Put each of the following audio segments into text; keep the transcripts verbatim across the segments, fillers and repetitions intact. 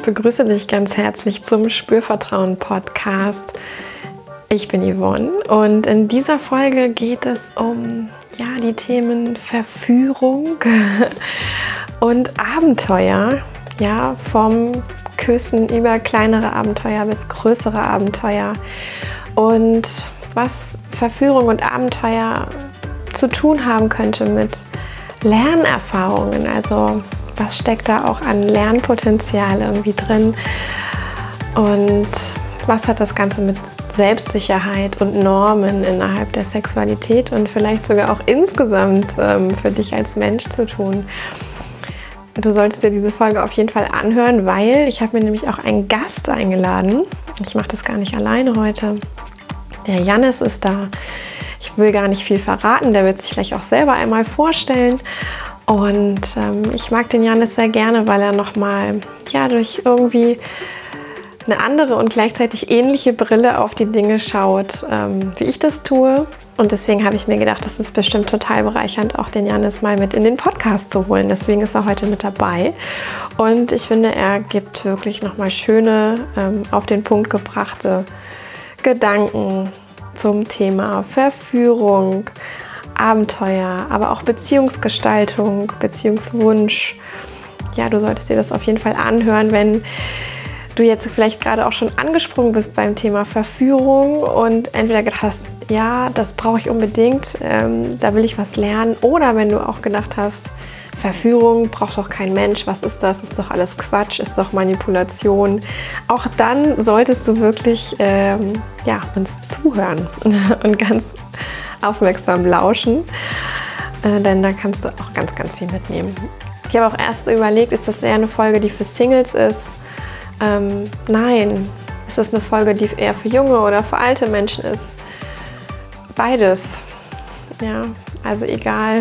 begrüße dich ganz herzlich zum Spürvertrauen-Podcast. Ich bin Yvonne und in dieser Folge geht es um ja, die Themen Verführung und Abenteuer. Ja, vom Küssen über kleinere Abenteuer bis größere Abenteuer. Und was Verführung und Abenteuer zu tun haben könnte mit Lernerfahrungen. Also was steckt da auch an Lernpotenzial irgendwie drin? Und was hat das Ganze mit Selbstsicherheit und Normen innerhalb der Sexualität und vielleicht sogar auch insgesamt ähm, für dich als Mensch zu tun? Du solltest dir diese Folge auf jeden Fall anhören, weil ich habe mir nämlich auch einen Gast eingeladen. Ich mache das gar nicht alleine heute. Der Jannis ist da. Ich will gar nicht viel verraten, der wird sich gleich auch selber einmal vorstellen. Und ähm, ich mag den Jannis sehr gerne, weil er nochmal ja, durch irgendwie eine andere und gleichzeitig ähnliche Brille auf die Dinge schaut, ähm, wie ich das tue. Und deswegen habe ich mir gedacht, das ist bestimmt total bereichernd, auch den Jannis mal mit in den Podcast zu holen. Deswegen ist er heute mit dabei. Und ich finde, er gibt wirklich nochmal schöne, ähm, auf den Punkt gebrachte Gedanken zum Thema Verführung, Abenteuer, aber auch Beziehungsgestaltung, Beziehungswunsch. Ja, du solltest dir das auf jeden Fall anhören, wenn du jetzt vielleicht gerade auch schon angesprungen bist beim Thema Verführung und entweder gedacht hast, ja, das brauche ich unbedingt, ähm, da will ich was lernen. Oder wenn du auch gedacht hast, Verführung braucht doch kein Mensch, was ist das? Ist doch alles Quatsch, ist doch Manipulation. Auch dann solltest du wirklich ähm, ja, uns zuhören und ganz aufmerksam lauschen, äh, denn da kannst du auch ganz, ganz viel mitnehmen. Ich habe auch erst überlegt, ist das eher eine Folge, die für Singles ist? Ähm, nein. Ist das eine Folge, die eher für junge oder für alte Menschen ist? Beides. Ja, also egal,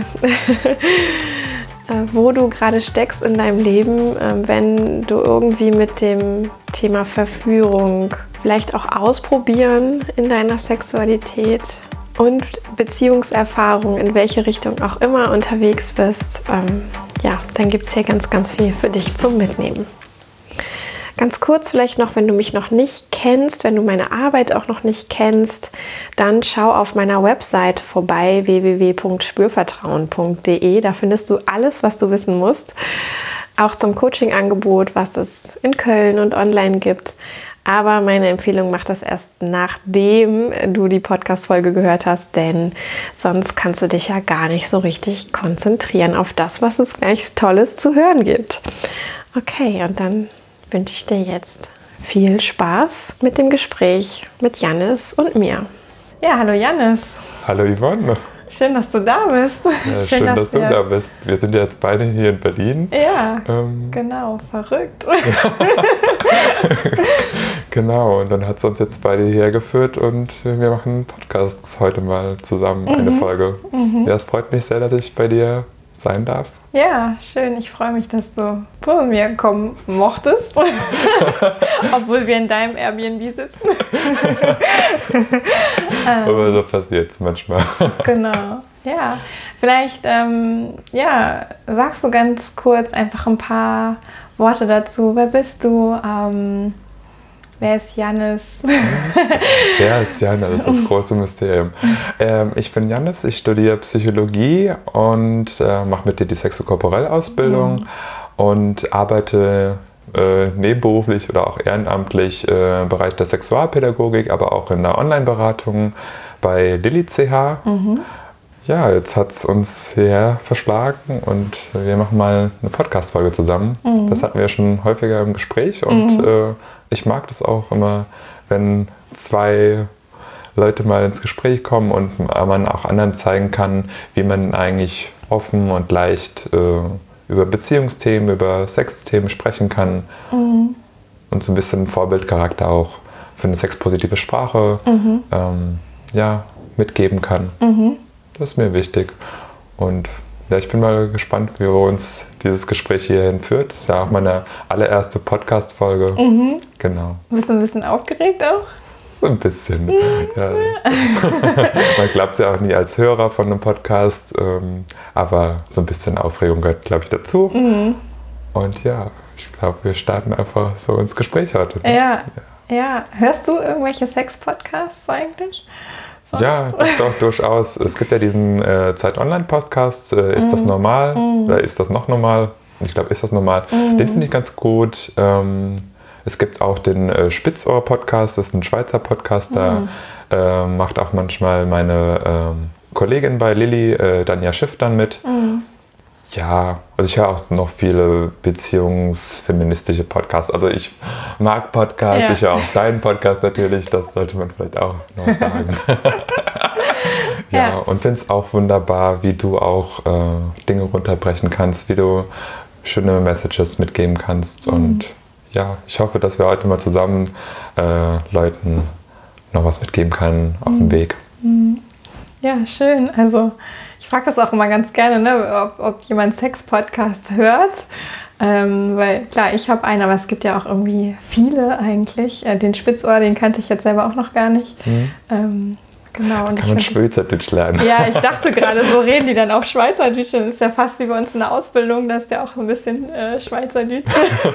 wo du gerade steckst in deinem Leben, wenn du irgendwie mit dem Thema Verführung, vielleicht auch ausprobieren in deiner Sexualität und Beziehungserfahrung, in welche Richtung auch immer unterwegs bist, ähm, ja, dann gibt es hier ganz, ganz viel für dich zum Mitnehmen. Ganz kurz vielleicht noch, wenn du mich noch nicht kennst, wenn du meine Arbeit auch noch nicht kennst, dann schau auf meiner Website vorbei, w w w punkt spürvertrauen punkt d e. Da findest du alles, was du wissen musst, auch zum Coaching-Angebot, was es in Köln und online gibt. Aber meine Empfehlung, mach das erst nachdem du die Podcast-Folge gehört hast, denn sonst kannst du dich ja gar nicht so richtig konzentrieren auf das, was es gleich Tolles zu hören gibt. Okay, und dann wünsche ich dir jetzt viel Spaß mit dem Gespräch mit Jannis und mir. Ja, hallo Jannis. Hallo Yvonne. Schön, dass du da bist. Ja, schön, schön, dass, dass du da bist. Wir sind jetzt beide hier in Berlin. Ja, ähm, genau, verrückt. Genau, und dann hat es uns jetzt beide hierher geführt und wir machen einen Podcast heute mal zusammen, mhm. eine Folge. Mhm. Ja, es freut mich sehr, dass ich bei dir sein darf. Ja, schön. Ich freue mich, dass du zu mir kommen mochtest, obwohl wir in deinem Airbnb sitzen. Aber so passiert es manchmal. Genau. Ja, vielleicht ähm, ja, sagst du ganz kurz einfach ein paar Worte dazu. Wer bist du? Ähm, Wer ist Jannis? Wer ist Jannis? Das ist das große Mysterium. Ähm, ich bin Jannis, ich studiere Psychologie und äh, mache mit dir die Sexokorporell-Ausbildung mhm. und arbeite äh, nebenberuflich oder auch ehrenamtlich äh, im Bereich der Sexualpädagogik, aber auch in der Online-Beratung bei Lilly C H. Mhm. Ja, jetzt hat es uns hierher verschlagen und wir machen mal eine Podcast-Folge zusammen. Mhm. Das hatten wir schon häufiger im Gespräch und mhm. äh, ich mag das auch immer, wenn zwei Leute mal ins Gespräch kommen und man auch anderen zeigen kann, wie man eigentlich offen und leicht äh, über Beziehungsthemen, über Sexthemen sprechen kann mhm. und so ein bisschen Vorbildcharakter auch für eine sexpositive Sprache mhm. ähm, ja, mitgeben kann. Mhm. Das ist mir wichtig. Und ja, ich bin mal gespannt, wie uns dieses Gespräch hierhin führt. Das ist ja auch meine allererste Podcast-Folge. Mhm. Genau. Bist du ein bisschen aufgeregt auch? So ein bisschen. Mhm. Ja. Man glaubt es ja auch nie als Hörer von einem Podcast, ähm, aber so ein bisschen Aufregung gehört, glaube ich, dazu. Mhm. Und ja, ich glaube, wir starten einfach so ins Gespräch heute. Ne? Ja, ja, ja. Hörst du irgendwelche Sex-Podcasts eigentlich? Sonst? Ja, doch, doch, durchaus. Es gibt ja diesen äh, Zeit-Online-Podcast, äh, Ist mm. das normal? Mm. Oder ist das noch normal? Ich glaube, Ist das normal? Mm. Den finde ich ganz gut. Ähm, es gibt auch den äh, Spitzohr-Podcast, das ist ein Schweizer Podcaster. Mm. Äh, macht auch manchmal meine ähm, Kollegin bei Lilly, äh, Danja Schiff, dann mit. Mm. Ja, also ich höre auch noch viele beziehungsfeministische Podcasts. Also ich mag Podcasts, ja. Ich höre auch deinen Podcast natürlich, das sollte man vielleicht auch noch sagen. ja, ja, und finde es auch wunderbar, wie du auch äh, Dinge runterbrechen kannst, wie du schöne Messages mitgeben kannst. Mhm. Und ja, ich hoffe, dass wir heute mal zusammen äh, Leuten noch was mitgeben können auf mhm. dem Weg. Mhm. Ja, schön. Also ich frage das auch immer ganz gerne, ne, ob, ob jemand Sex-Podcast hört. Ähm, weil klar, ich habe einen, aber es gibt ja auch irgendwie viele eigentlich. Äh, den Spitzohr, den kannte ich jetzt selber auch noch gar nicht. Mhm. Ähm, genau. Und kann man Schweizerdeutsch lernen. Ja, ich dachte gerade, so reden die dann auch Schweizerdeutsch. Das ist ja fast wie bei uns in der Ausbildung, da ist ja auch ein bisschen äh, Schweizerdeutsch.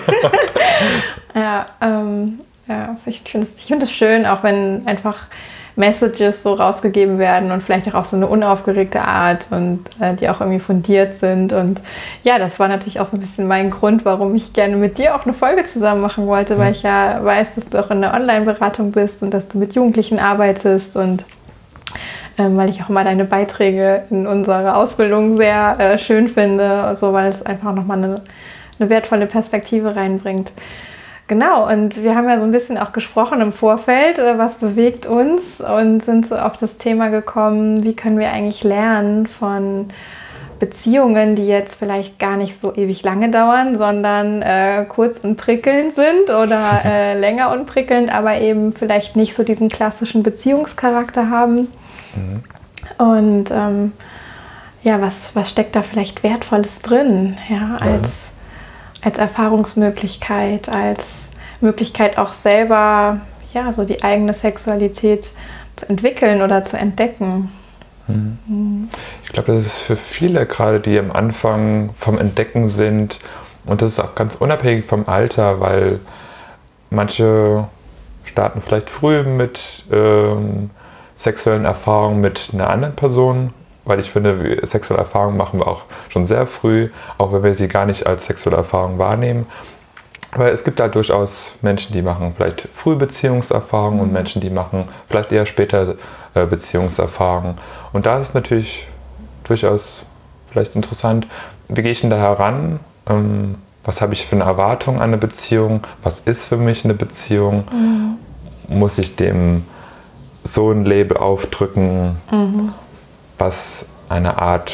ja, ähm, ja, ich finde es ich find es schön, auch wenn einfach Messages so rausgegeben werden und vielleicht auch auf so eine unaufgeregte Art und äh, die auch irgendwie fundiert sind. Und ja, das war natürlich auch so ein bisschen mein Grund, warum ich gerne mit dir auch eine Folge zusammen machen wollte, mhm. weil ich ja weiß, dass du auch in der Online-Beratung bist und dass du mit Jugendlichen arbeitest und ähm, weil ich auch immer deine Beiträge in unserer Ausbildung sehr äh, schön finde, also weil es einfach nochmal eine, eine wertvolle Perspektive reinbringt. Genau, und wir haben ja so ein bisschen auch gesprochen im Vorfeld, was bewegt uns und sind so auf das Thema gekommen, wie können wir eigentlich lernen von Beziehungen, die jetzt vielleicht gar nicht so ewig lange dauern, sondern äh, kurz und prickelnd sind oder äh, länger und prickelnd, aber eben vielleicht nicht so diesen klassischen Beziehungscharakter haben. Mhm. Und ähm, ja, was, was steckt da vielleicht Wertvolles drin, ja, als als Erfahrungsmöglichkeit, als Möglichkeit auch selber, ja, so die eigene Sexualität zu entwickeln oder zu entdecken. Mhm. Mhm. Ich glaube, das ist für viele gerade, die am Anfang vom Entdecken sind, und das ist auch ganz unabhängig vom Alter, weil manche starten vielleicht früh mit ähm, sexuellen Erfahrungen mit einer anderen Person, weil ich finde, sexuelle Erfahrungen machen wir auch schon sehr früh, auch wenn wir sie gar nicht als sexuelle Erfahrung wahrnehmen. Aber es gibt halt durchaus Menschen, die machen vielleicht früh Beziehungserfahrungen mhm. und Menschen, die machen vielleicht eher später äh, Beziehungserfahrungen. Und da ist es natürlich durchaus vielleicht interessant, wie gehe ich denn da heran? Ähm, was habe ich für eine Erwartung an eine Beziehung? Was ist für mich eine Beziehung? Mhm. Muss ich dem so ein Label aufdrücken? Mhm. Was eine Art,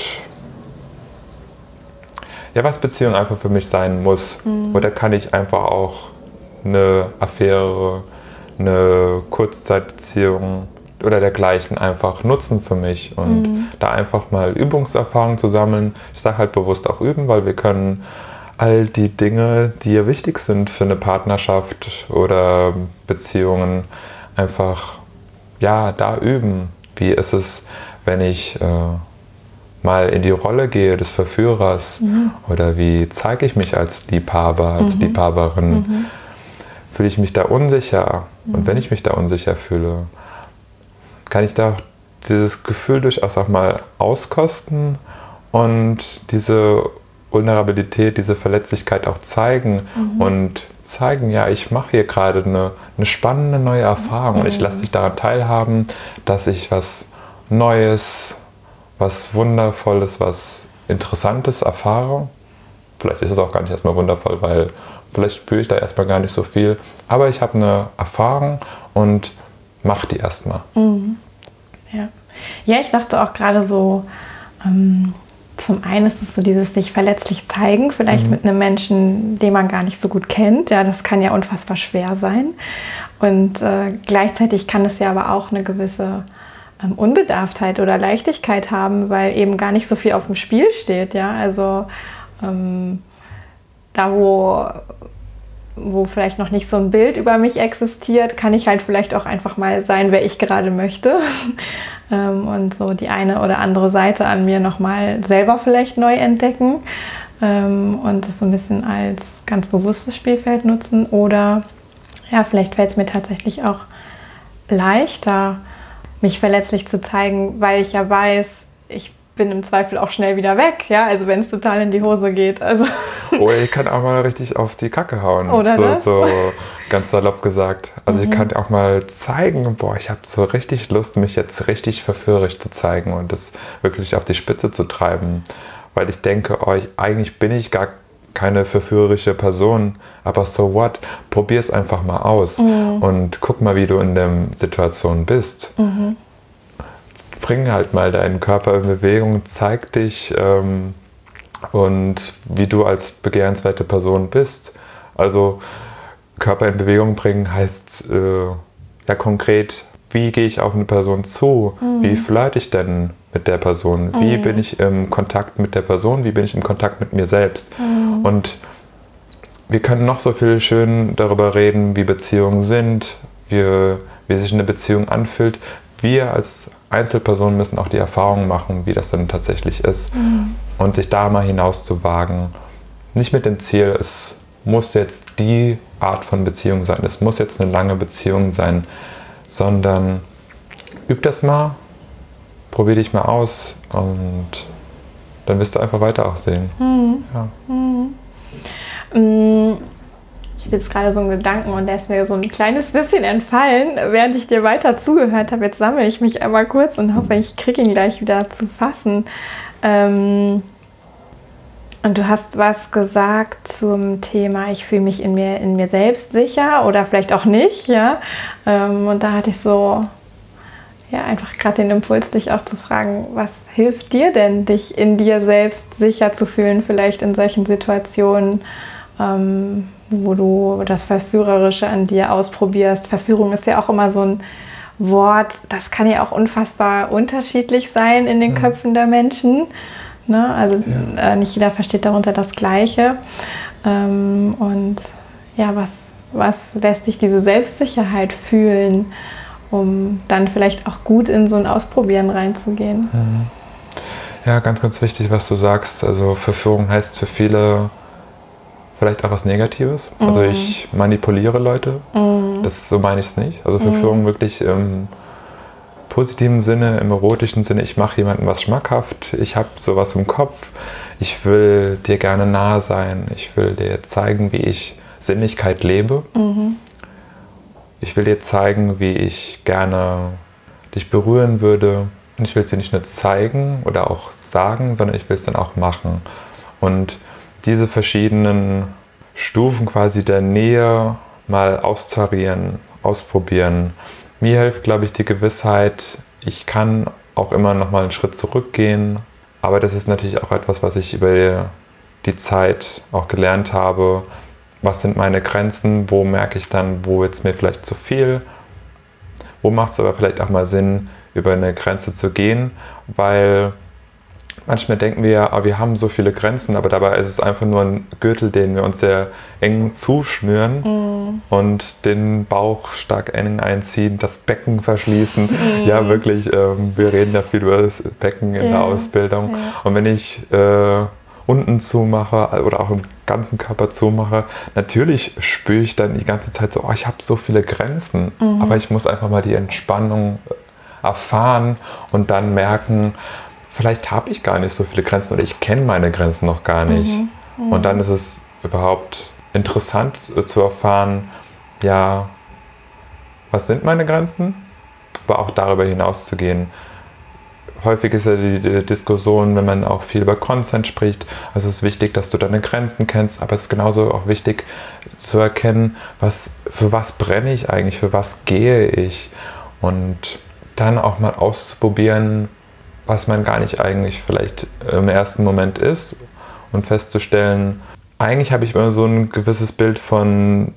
ja, was Beziehung einfach für mich sein muss. Mhm. Oder kann ich einfach auch eine Affäre, eine Kurzzeitbeziehung oder dergleichen einfach nutzen für mich und mhm. da einfach mal Übungserfahrung zu sammeln. Ich sage halt bewusst auch üben, weil wir können all die Dinge, die hier wichtig sind für eine Partnerschaft oder Beziehungen, einfach ja, da üben. Wie ist es, wenn ich äh, mal in die Rolle gehe des Verführers mhm. oder wie zeige ich mich als Liebhaber, als mhm. Liebhaberin? Mhm. Fühle ich mich da unsicher? Mhm. Und wenn ich mich da unsicher fühle, kann ich da dieses Gefühl durchaus auch mal auskosten und diese Vulnerabilität, diese Verletzlichkeit auch zeigen mhm. und zeigen, ja, ich mache hier gerade eine, eine spannende neue Erfahrung mhm. und ich lasse dich daran teilhaben, dass ich was Neues, was Wundervolles, was Interessantes erfahre. Vielleicht ist es auch gar nicht erstmal wundervoll, weil vielleicht spüre ich da erstmal gar nicht so viel. Aber ich habe eine Erfahrung und mache die erstmal. Mhm. Ja. ja, ich dachte auch gerade so, ähm, zum einen ist es so dieses sich verletzlich zeigen, vielleicht mhm. mit einem Menschen, den man gar nicht so gut kennt. Ja, das kann ja unfassbar schwer sein. Und äh, gleichzeitig kann es ja aber auch eine gewisse Unbedarftheit oder Leichtigkeit haben, weil eben gar nicht so viel auf dem Spiel steht. Ja? Also ähm, da, wo, wo vielleicht noch nicht so ein Bild über mich existiert, kann ich halt vielleicht auch einfach mal sein, wer ich gerade möchte. ähm, und so die eine oder andere Seite an mir nochmal selber vielleicht neu entdecken. ähm, und das so ein bisschen als ganz bewusstes Spielfeld nutzen. Oder ja, vielleicht fällt es mir tatsächlich auch leichter, mich verletzlich zu zeigen, weil ich ja weiß, ich bin im Zweifel auch schnell wieder weg, ja, also wenn es total in die Hose geht. Also Oder ich kann auch mal richtig auf die Kacke hauen, Oder so, das? so ganz salopp gesagt. Also Mhm. ich kann auch mal zeigen, boah, ich habe so richtig Lust, mich jetzt richtig verführerisch zu zeigen und das wirklich auf die Spitze zu treiben, weil ich denke, oh, ich, eigentlich bin ich gar keine verführerische Person, aber so what, probier es einfach mal aus Mhm. und guck mal, wie du in der Situation bist. Mhm. Bring halt mal deinen Körper in Bewegung, zeig dich ähm, und wie du als begehrenswerte Person bist. Also Körper in Bewegung bringen heißt äh, ja konkret, wie gehe ich auf eine Person zu? Mhm. Wie flirte ich denn mit der Person? Wie Mhm. bin ich im Kontakt mit der Person? Wie bin ich im Kontakt mit mir selbst? Mhm. Und wir können noch so viel schön darüber reden, wie Beziehungen sind, wie, wie sich eine Beziehung anfühlt. Wir als Einzelpersonen müssen auch die Erfahrung machen, wie das dann tatsächlich ist. Mhm. Und sich da mal hinaus zu wagen. Nicht mit dem Ziel, es muss jetzt die Art von Beziehung sein, es muss jetzt eine lange Beziehung sein, sondern üb das mal, probier dich mal aus und dann wirst du einfach weiter auch sehen. Mhm. Ja. Mhm. Ich hatte jetzt gerade so einen Gedanken und der ist mir so ein kleines bisschen entfallen, während ich dir weiter zugehört habe. Jetzt sammle ich mich einmal kurz und hoffe, ich kriege ihn gleich wieder zu fassen. Ähm und du hast was gesagt zum Thema, ich fühle mich in mir, in mir selbst sicher oder vielleicht auch nicht. Ja? Ähm und da hatte ich so ja, einfach gerade den Impuls, dich auch zu fragen, was hilft dir denn, dich in dir selbst sicher zu fühlen, vielleicht in solchen Situationen, ähm, wo du das Verführerische an dir ausprobierst. Verführung ist ja auch immer so ein Wort, das kann ja auch unfassbar unterschiedlich sein in den Mhm. Köpfen der Menschen. Ne? Also Ja. äh, nicht jeder versteht darunter das Gleiche. Ähm, und ja, was, was lässt dich diese Selbstsicherheit fühlen, um dann vielleicht auch gut in so ein Ausprobieren reinzugehen? Mhm. Ja, ganz, ganz wichtig, was du sagst. Also Verführung heißt für viele vielleicht auch was Negatives. Mhm. Also ich manipuliere Leute. Mhm. Das, so meine ich es nicht. Also Verführung mhm. wirklich im positiven Sinne, im erotischen Sinne. Ich mache jemandem was schmackhaft. Ich habe sowas im Kopf. Ich will dir gerne nahe sein. Ich will dir zeigen, wie ich Sinnlichkeit lebe. Mhm. Ich will dir zeigen, wie ich gerne dich berühren würde. Und ich will es dir nicht nur zeigen oder auch sagen, sondern ich will es dann auch machen. Und diese verschiedenen Stufen quasi der Nähe mal austarieren, ausprobieren. Mir hilft, glaube ich, die Gewissheit, ich kann auch immer noch mal einen Schritt zurückgehen. Aber das ist natürlich auch etwas, was ich über die Zeit auch gelernt habe. Was sind meine Grenzen? Wo merke ich dann, wo wird es mir vielleicht zu viel? Wo macht es aber vielleicht auch mal Sinn, über eine Grenze zu gehen? Weil manchmal denken wir ja, oh, wir haben so viele Grenzen, aber dabei ist es einfach nur ein Gürtel, den wir uns sehr eng zuschnüren mm. und den Bauch stark eng einziehen, das Becken verschließen. Mm. Ja, wirklich, ähm, wir reden ja viel über das Becken in yeah. der Ausbildung. Yeah. Und wenn ich äh, unten zumache oder auch im ganzen Körper zumache, natürlich spüre ich dann die ganze Zeit so, oh, ich habe so viele Grenzen, mm. aber ich muss einfach mal die Entspannung erfahren und dann merken, vielleicht habe ich gar nicht so viele Grenzen oder ich kenne meine Grenzen noch gar nicht. Mhm, mh. Und dann ist es überhaupt interessant zu erfahren, ja, was sind meine Grenzen? Aber auch darüber hinaus zu gehen. Häufig ist ja die, die Diskussion, wenn man auch viel über Consent spricht, also es ist wichtig, dass du deine Grenzen kennst, aber es ist genauso auch wichtig zu erkennen, was, für was brenne ich eigentlich, für was gehe ich? Und dann auch mal auszuprobieren, was man gar nicht eigentlich vielleicht im ersten Moment ist und festzustellen, eigentlich habe ich immer so ein gewisses Bild von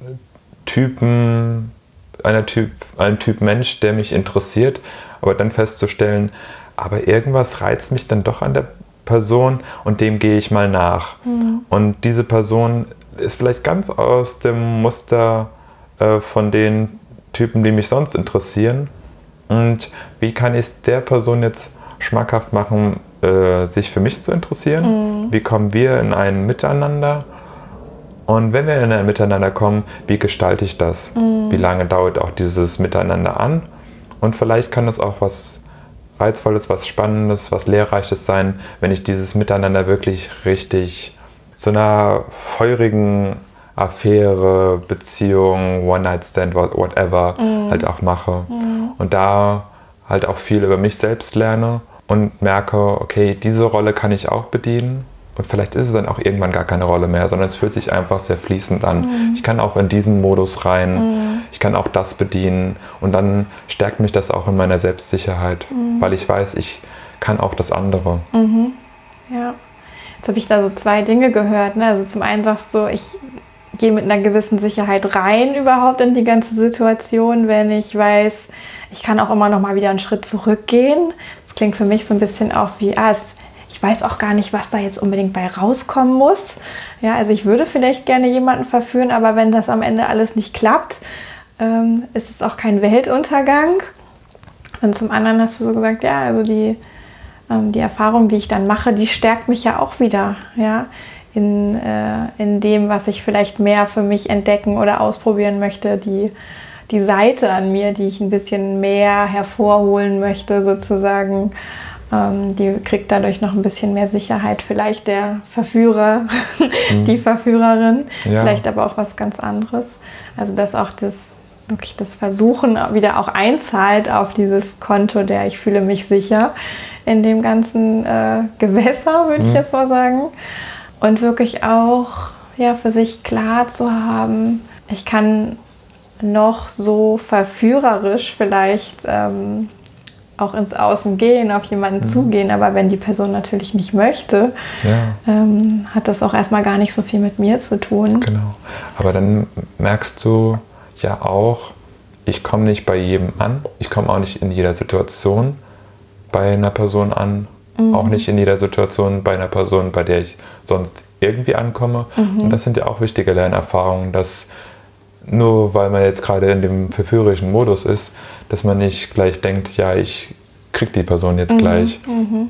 Typen, einer Typ, einem Typ Mensch, der mich interessiert, aber dann festzustellen, aber irgendwas reizt mich dann doch an der Person und dem gehe ich mal nach. Mhm. Und diese Person ist vielleicht ganz aus dem Muster äh, von den Typen, die mich sonst interessieren. Und wie kann ich es der Person jetzt schmackhaft machen, äh, sich für mich zu interessieren, Mhm. Wie kommen wir in ein Miteinander? Und wenn wir in ein Miteinander kommen, wie gestalte ich das? Mhm. Wie lange dauert auch dieses Miteinander an? Und vielleicht kann es auch was Reizvolles, was Spannendes, was Lehrreiches sein, wenn ich dieses Miteinander wirklich richtig zu einer feurigen Affäre, Beziehung, One-Night-Stand, whatever, mm. halt auch mache. Mm. Und da halt auch viel über mich selbst lerne und merke, okay, diese Rolle kann ich auch bedienen. Und vielleicht ist es dann auch irgendwann gar keine Rolle mehr, sondern es fühlt sich einfach sehr fließend an. Mm. Ich kann auch in diesen Modus rein, mm. ich kann auch das bedienen. Und dann stärkt mich das auch in meiner Selbstsicherheit, mm. weil ich weiß, ich kann auch das andere. Mhm. Ja, jetzt habe ich da so zwei Dinge gehört. Ne? Also zum einen sagst du, ich gehe mit einer gewissen Sicherheit rein überhaupt in die ganze Situation, wenn ich weiß, ich kann auch immer noch mal wieder einen Schritt zurückgehen. Das klingt für mich so ein bisschen auch wie, ah, es, ich weiß auch gar nicht, was da jetzt unbedingt bei rauskommen muss. Ja, also ich würde vielleicht gerne jemanden verführen, aber wenn das am Ende alles nicht klappt, ähm, ist es auch kein Weltuntergang. Und zum anderen hast du so gesagt, ja, also die, ähm, die Erfahrung, die ich dann mache, die stärkt mich ja auch wieder, ja. In, äh, in dem, was ich vielleicht mehr für mich entdecken oder ausprobieren möchte, die, die Seite an mir, die ich ein bisschen mehr hervorholen möchte, sozusagen, ähm, die kriegt dadurch noch ein bisschen mehr Sicherheit. Vielleicht der Verführer, mhm. die Verführerin, ja. Vielleicht aber auch was ganz anderes. Also dass auch das wirklich das Versuchen wieder auch einzahlt auf dieses Konto, der ich fühle mich sicher in dem ganzen äh, Gewässer, würde mhm. ich jetzt mal sagen. Und wirklich auch ja, für sich klar zu haben, ich kann noch so verführerisch vielleicht ähm, auch ins Außen gehen, auf jemanden mhm. zugehen, aber wenn die Person natürlich nicht möchte, ja. ähm, hat das auch erstmal gar nicht so viel mit mir zu tun. Genau, aber dann merkst du ja auch, ich komme nicht bei jedem an, ich komme auch nicht in jeder Situation bei einer Person an, mhm. auch nicht in jeder Situation bei einer Person, bei der ich sonst irgendwie ankomme. Mhm. Und das sind ja auch wichtige Lernerfahrungen, dass nur weil man jetzt gerade in dem verführerischen Modus ist, dass man nicht gleich denkt, ja, ich krieg die Person jetzt mhm. gleich. Mhm.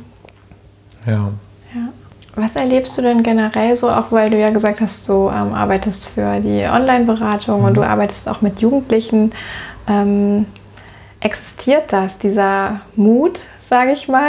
Ja. Ja. Was erlebst du denn generell so, auch weil du ja gesagt hast, du ähm, arbeitest für die Online-Beratung mhm. und du arbeitest auch mit Jugendlichen. Ähm, existiert das, dieser Mut, sage ich mal,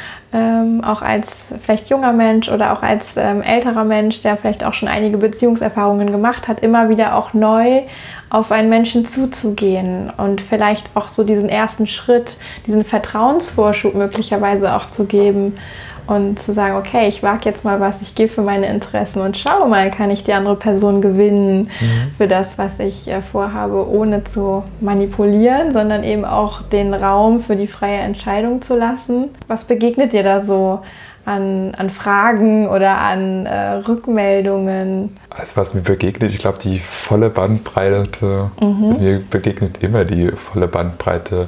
Ähm, auch als vielleicht junger Mensch oder auch als ähm, älterer Mensch, der vielleicht auch schon einige Beziehungserfahrungen gemacht hat, immer wieder auch neu auf einen Menschen zuzugehen und vielleicht auch so diesen ersten Schritt, diesen Vertrauensvorschub möglicherweise auch zu geben und zu sagen, okay, ich wage jetzt mal was, ich gehe für meine Interessen und schau mal, kann ich die andere Person gewinnen mhm. für das, was ich äh, vorhabe, ohne zu manipulieren, sondern eben auch den Raum für die freie Entscheidung zu lassen. Was begegnet dir da so an, an Fragen oder an äh, Rückmeldungen? Also was mir begegnet, ich glaube die volle Bandbreite, mhm. also mir begegnet immer die volle Bandbreite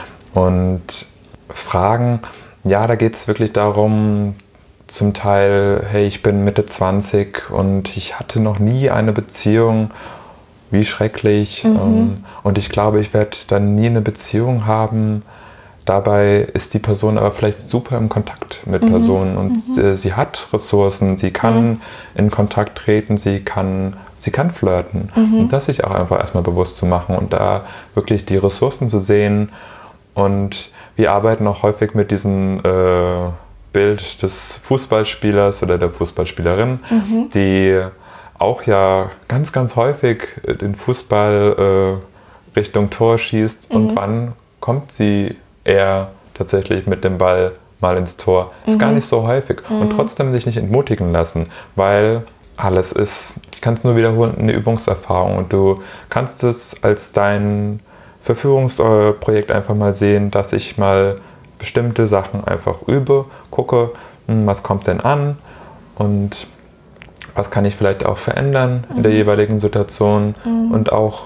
und Fragen. Ja, da geht es wirklich darum, zum Teil, hey, ich bin Mitte zwanzig und ich hatte noch nie eine Beziehung, wie schrecklich. Mhm. Und ich glaube, ich werde dann nie eine Beziehung haben. Dabei ist die Person aber vielleicht super im Kontakt mit mhm. Personen und mhm. sie hat Ressourcen, sie kann mhm. in Kontakt treten, sie kann, sie kann flirten. Mhm. Und das sich auch einfach erstmal bewusst zu machen und da wirklich die Ressourcen zu sehen. Und wir arbeiten auch häufig mit diesem äh, Bild des Fußballspielers oder der Fußballspielerin, mhm. die auch ja ganz, ganz häufig den Fußball äh, Richtung Tor schießt. Mhm. Und wann kommt sie eher tatsächlich mit dem Ball mal ins Tor? Ist mhm. gar nicht so häufig. Mhm. Und trotzdem sich nicht entmutigen lassen, weil alles ist, ich kann es nur wiederholen, eine Übungserfahrung. Und du kannst es als dein Verführungsprojekt einfach mal sehen, dass ich mal bestimmte Sachen einfach übe, gucke, was kommt denn an und was kann ich vielleicht auch verändern mhm. in der jeweiligen Situation mhm. und auch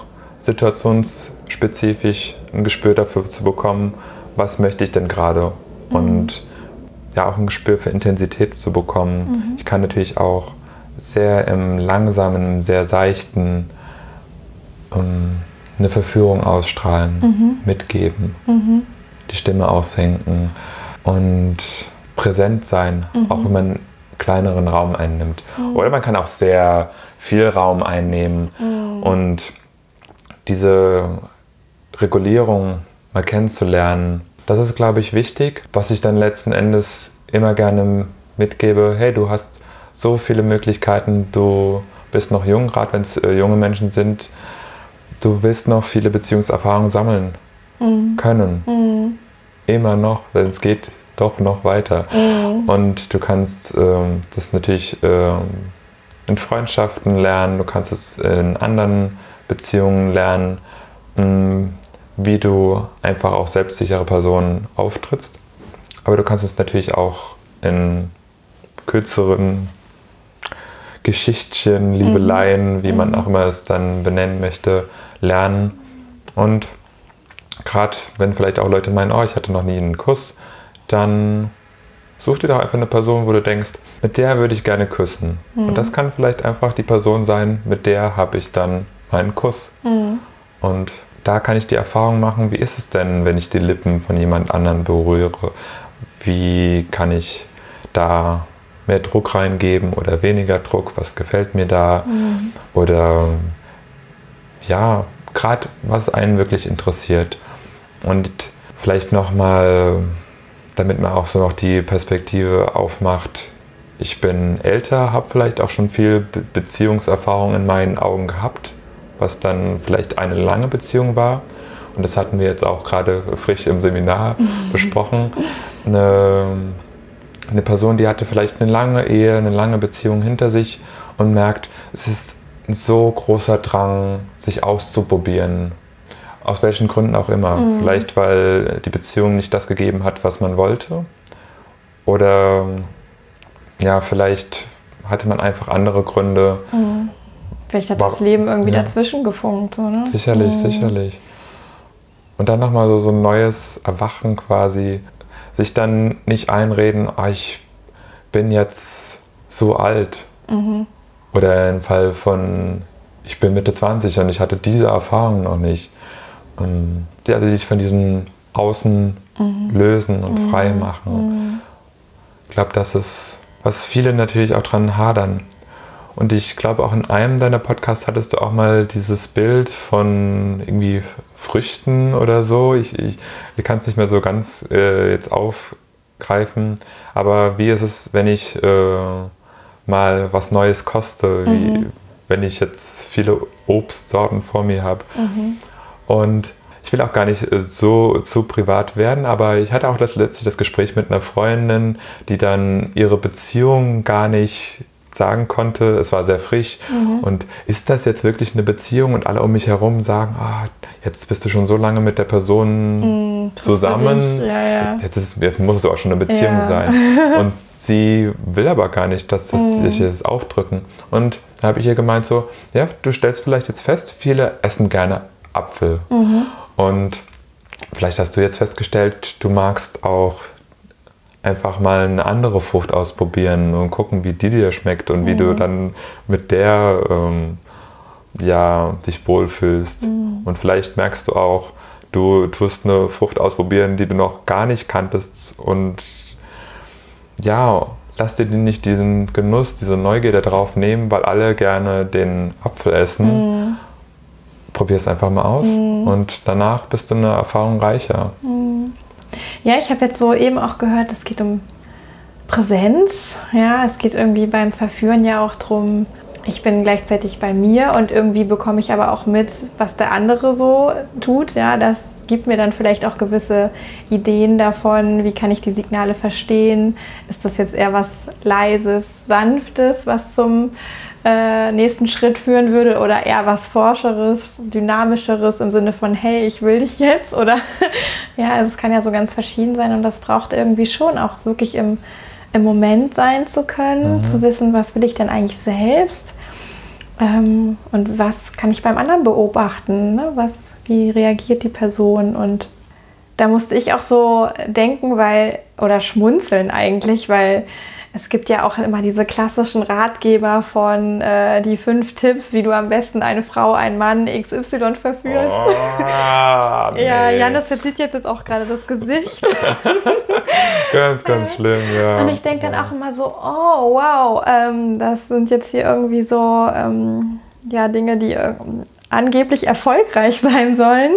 situationsspezifisch ein Gespür dafür zu bekommen, was möchte ich denn gerade mhm. und ja auch ein Gespür für Intensität zu bekommen. Mhm. Ich kann natürlich auch sehr im langsamen, sehr seichten um, eine Verführung ausstrahlen, mhm. mitgeben, mhm. die Stimme aussenken und präsent sein, mhm. auch wenn man kleineren Raum einnimmt. Mhm. Oder man kann auch sehr viel Raum einnehmen mhm. und diese Regulierung mal kennenzulernen, das ist, glaube ich, wichtig. Was ich dann letzten Endes immer gerne mitgebe, hey, du hast so viele Möglichkeiten, du bist noch jung, gerade wenn es äh, junge Menschen sind, du willst noch viele Beziehungserfahrungen sammeln mhm. können. Mhm. Immer noch, denn es geht doch noch weiter. Mhm. Und du kannst ähm, das natürlich ähm, in Freundschaften lernen, du kannst es in anderen Beziehungen lernen, mh, wie du einfach auch selbstsichere Personen auftrittst. Aber du kannst es natürlich auch in kürzeren Geschichtchen, Liebeleien, mhm. wie man auch immer es dann benennen möchte, lernen. Und gerade wenn vielleicht auch Leute meinen, oh, ich hatte noch nie einen Kuss, dann such dir doch einfach eine Person, wo du denkst, mit der würde ich gerne küssen. Mhm. Und das kann vielleicht einfach die Person sein, mit der habe ich dann meinen Kuss. Mhm. Und da kann ich die Erfahrung machen, wie ist es denn, wenn ich die Lippen von jemand anderem berühre? Wie kann ich da mehr Druck reingeben oder weniger Druck? Was gefällt mir da? Mhm. Oder ja, gerade was einen wirklich interessiert. Und vielleicht nochmal, damit man auch so noch die Perspektive aufmacht, ich bin älter, habe vielleicht auch schon viel Be- Beziehungserfahrung in meinen Augen gehabt, was dann vielleicht eine lange Beziehung war. Und das hatten wir jetzt auch gerade frisch im Seminar besprochen. Eine, eine Person, die hatte vielleicht eine lange Ehe, eine lange Beziehung hinter sich und merkt, es ist ein so großer Drang, sich auszuprobieren. Aus welchen Gründen auch immer. Mhm. Vielleicht, weil die Beziehung nicht das gegeben hat, was man wollte. Oder ja, vielleicht hatte man einfach andere Gründe. Mhm. Vielleicht hat war, das Leben irgendwie ja. dazwischen gefunkt. So, ne? Sicherlich, mhm. sicherlich. Und dann nochmal so, so ein neues Erwachen quasi. Sich dann nicht einreden, oh, ich bin jetzt so alt. Mhm. Oder im Fall von, ich bin Mitte zwanzig und ich hatte diese Erfahrung noch nicht. Also sich von diesem Außen mhm. lösen und mhm. frei machen. Mhm. Ich glaube, das ist, was viele natürlich auch dran hadern. Und ich glaube, auch in einem deiner Podcasts hattest du auch mal dieses Bild von irgendwie Früchten oder so. Ich, ich, ich kann es nicht mehr so ganz äh, jetzt aufgreifen. Aber wie ist es, wenn ich äh, mal was Neues koste? Wie, mhm. wenn ich jetzt viele Obstsorten vor mir habe. Mhm. Und ich will auch gar nicht so zu privat werden, aber ich hatte auch das, letztlich das Gespräch mit einer Freundin, die dann ihre Beziehung gar nicht sagen konnte. Es war sehr frisch. Mhm. Und ist das jetzt wirklich eine Beziehung? Und alle um mich herum sagen, oh, jetzt bist du schon so lange mit der Person mhm, zusammen. Ja, ja. Jetzt, ist, jetzt muss es auch schon eine Beziehung ja. sein. Und sie will aber gar nicht, dass das mhm. sich das aufdrücken. Und da habe ich ihr gemeint so, ja, du stellst vielleicht jetzt fest, viele essen gerne Apfel. Mhm. Und vielleicht hast du jetzt festgestellt, du magst auch einfach mal eine andere Frucht ausprobieren und gucken, wie die dir schmeckt und mhm. wie du dann mit der ähm, ja, dich wohlfühlst. Mhm. Und vielleicht merkst du auch, du tust eine Frucht ausprobieren, die du noch gar nicht kanntest und ja, lass dir nicht diesen Genuss, diese Neugierde darauf nehmen, weil alle gerne den Apfel essen. Mhm. Probier es einfach mal aus mhm. und danach bist du eine Erfahrung reicher. Mhm. Ja, ich habe jetzt so eben auch gehört, es geht um Präsenz. Ja, es geht irgendwie beim Verführen ja auch darum, ich bin gleichzeitig bei mir und irgendwie bekomme ich aber auch mit, was der andere so tut. Ja, das gibt mir dann vielleicht auch gewisse Ideen davon, wie kann ich die Signale verstehen. Ist das jetzt eher was Leises, Sanftes, was zum äh, nächsten Schritt führen würde oder eher was Forscheres, Dynamischeres im Sinne von, hey, ich will dich jetzt? Oder ja, also es kann ja so ganz verschieden sein und das braucht irgendwie schon auch wirklich im, im Moment sein zu können, mhm. zu wissen, was will ich denn eigentlich selbst ähm, und was kann ich beim anderen beobachten, ne? Was, wie reagiert die Person? Und da musste ich auch so denken, weil, oder schmunzeln eigentlich, weil es gibt ja auch immer diese klassischen Ratgeber von äh, die fünf Tipps, wie du am besten eine Frau, einen Mann X Y verführst. Oh, nee. Ja, Jannis verzieht jetzt, jetzt auch gerade das Gesicht. Ganz, ganz schlimm, ja. Und ich denke dann auch immer so, oh wow, ähm, das sind jetzt hier irgendwie so ähm, ja, Dinge, die äh, angeblich erfolgreich sein sollen.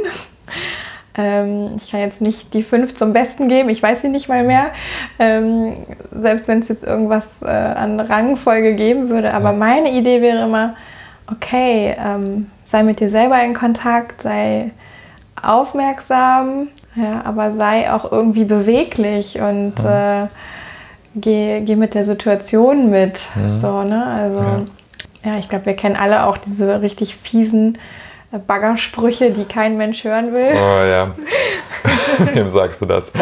Ähm, ich kann jetzt nicht die fünf zum Besten geben, ich weiß sie nicht mal mehr, ähm, selbst wenn es jetzt irgendwas äh, an Rangfolge geben würde. Aber ja. meine Idee wäre immer, okay, ähm, sei mit dir selber in Kontakt, sei aufmerksam, ja, aber sei auch irgendwie beweglich und mhm. äh, geh, geh mit der Situation mit. Mhm. So, ne? Also, ja, ja ich glaube, wir kennen alle auch diese richtig fiesen Baggersprüche, die kein Mensch hören will. Oh ja. Wem sagst du das?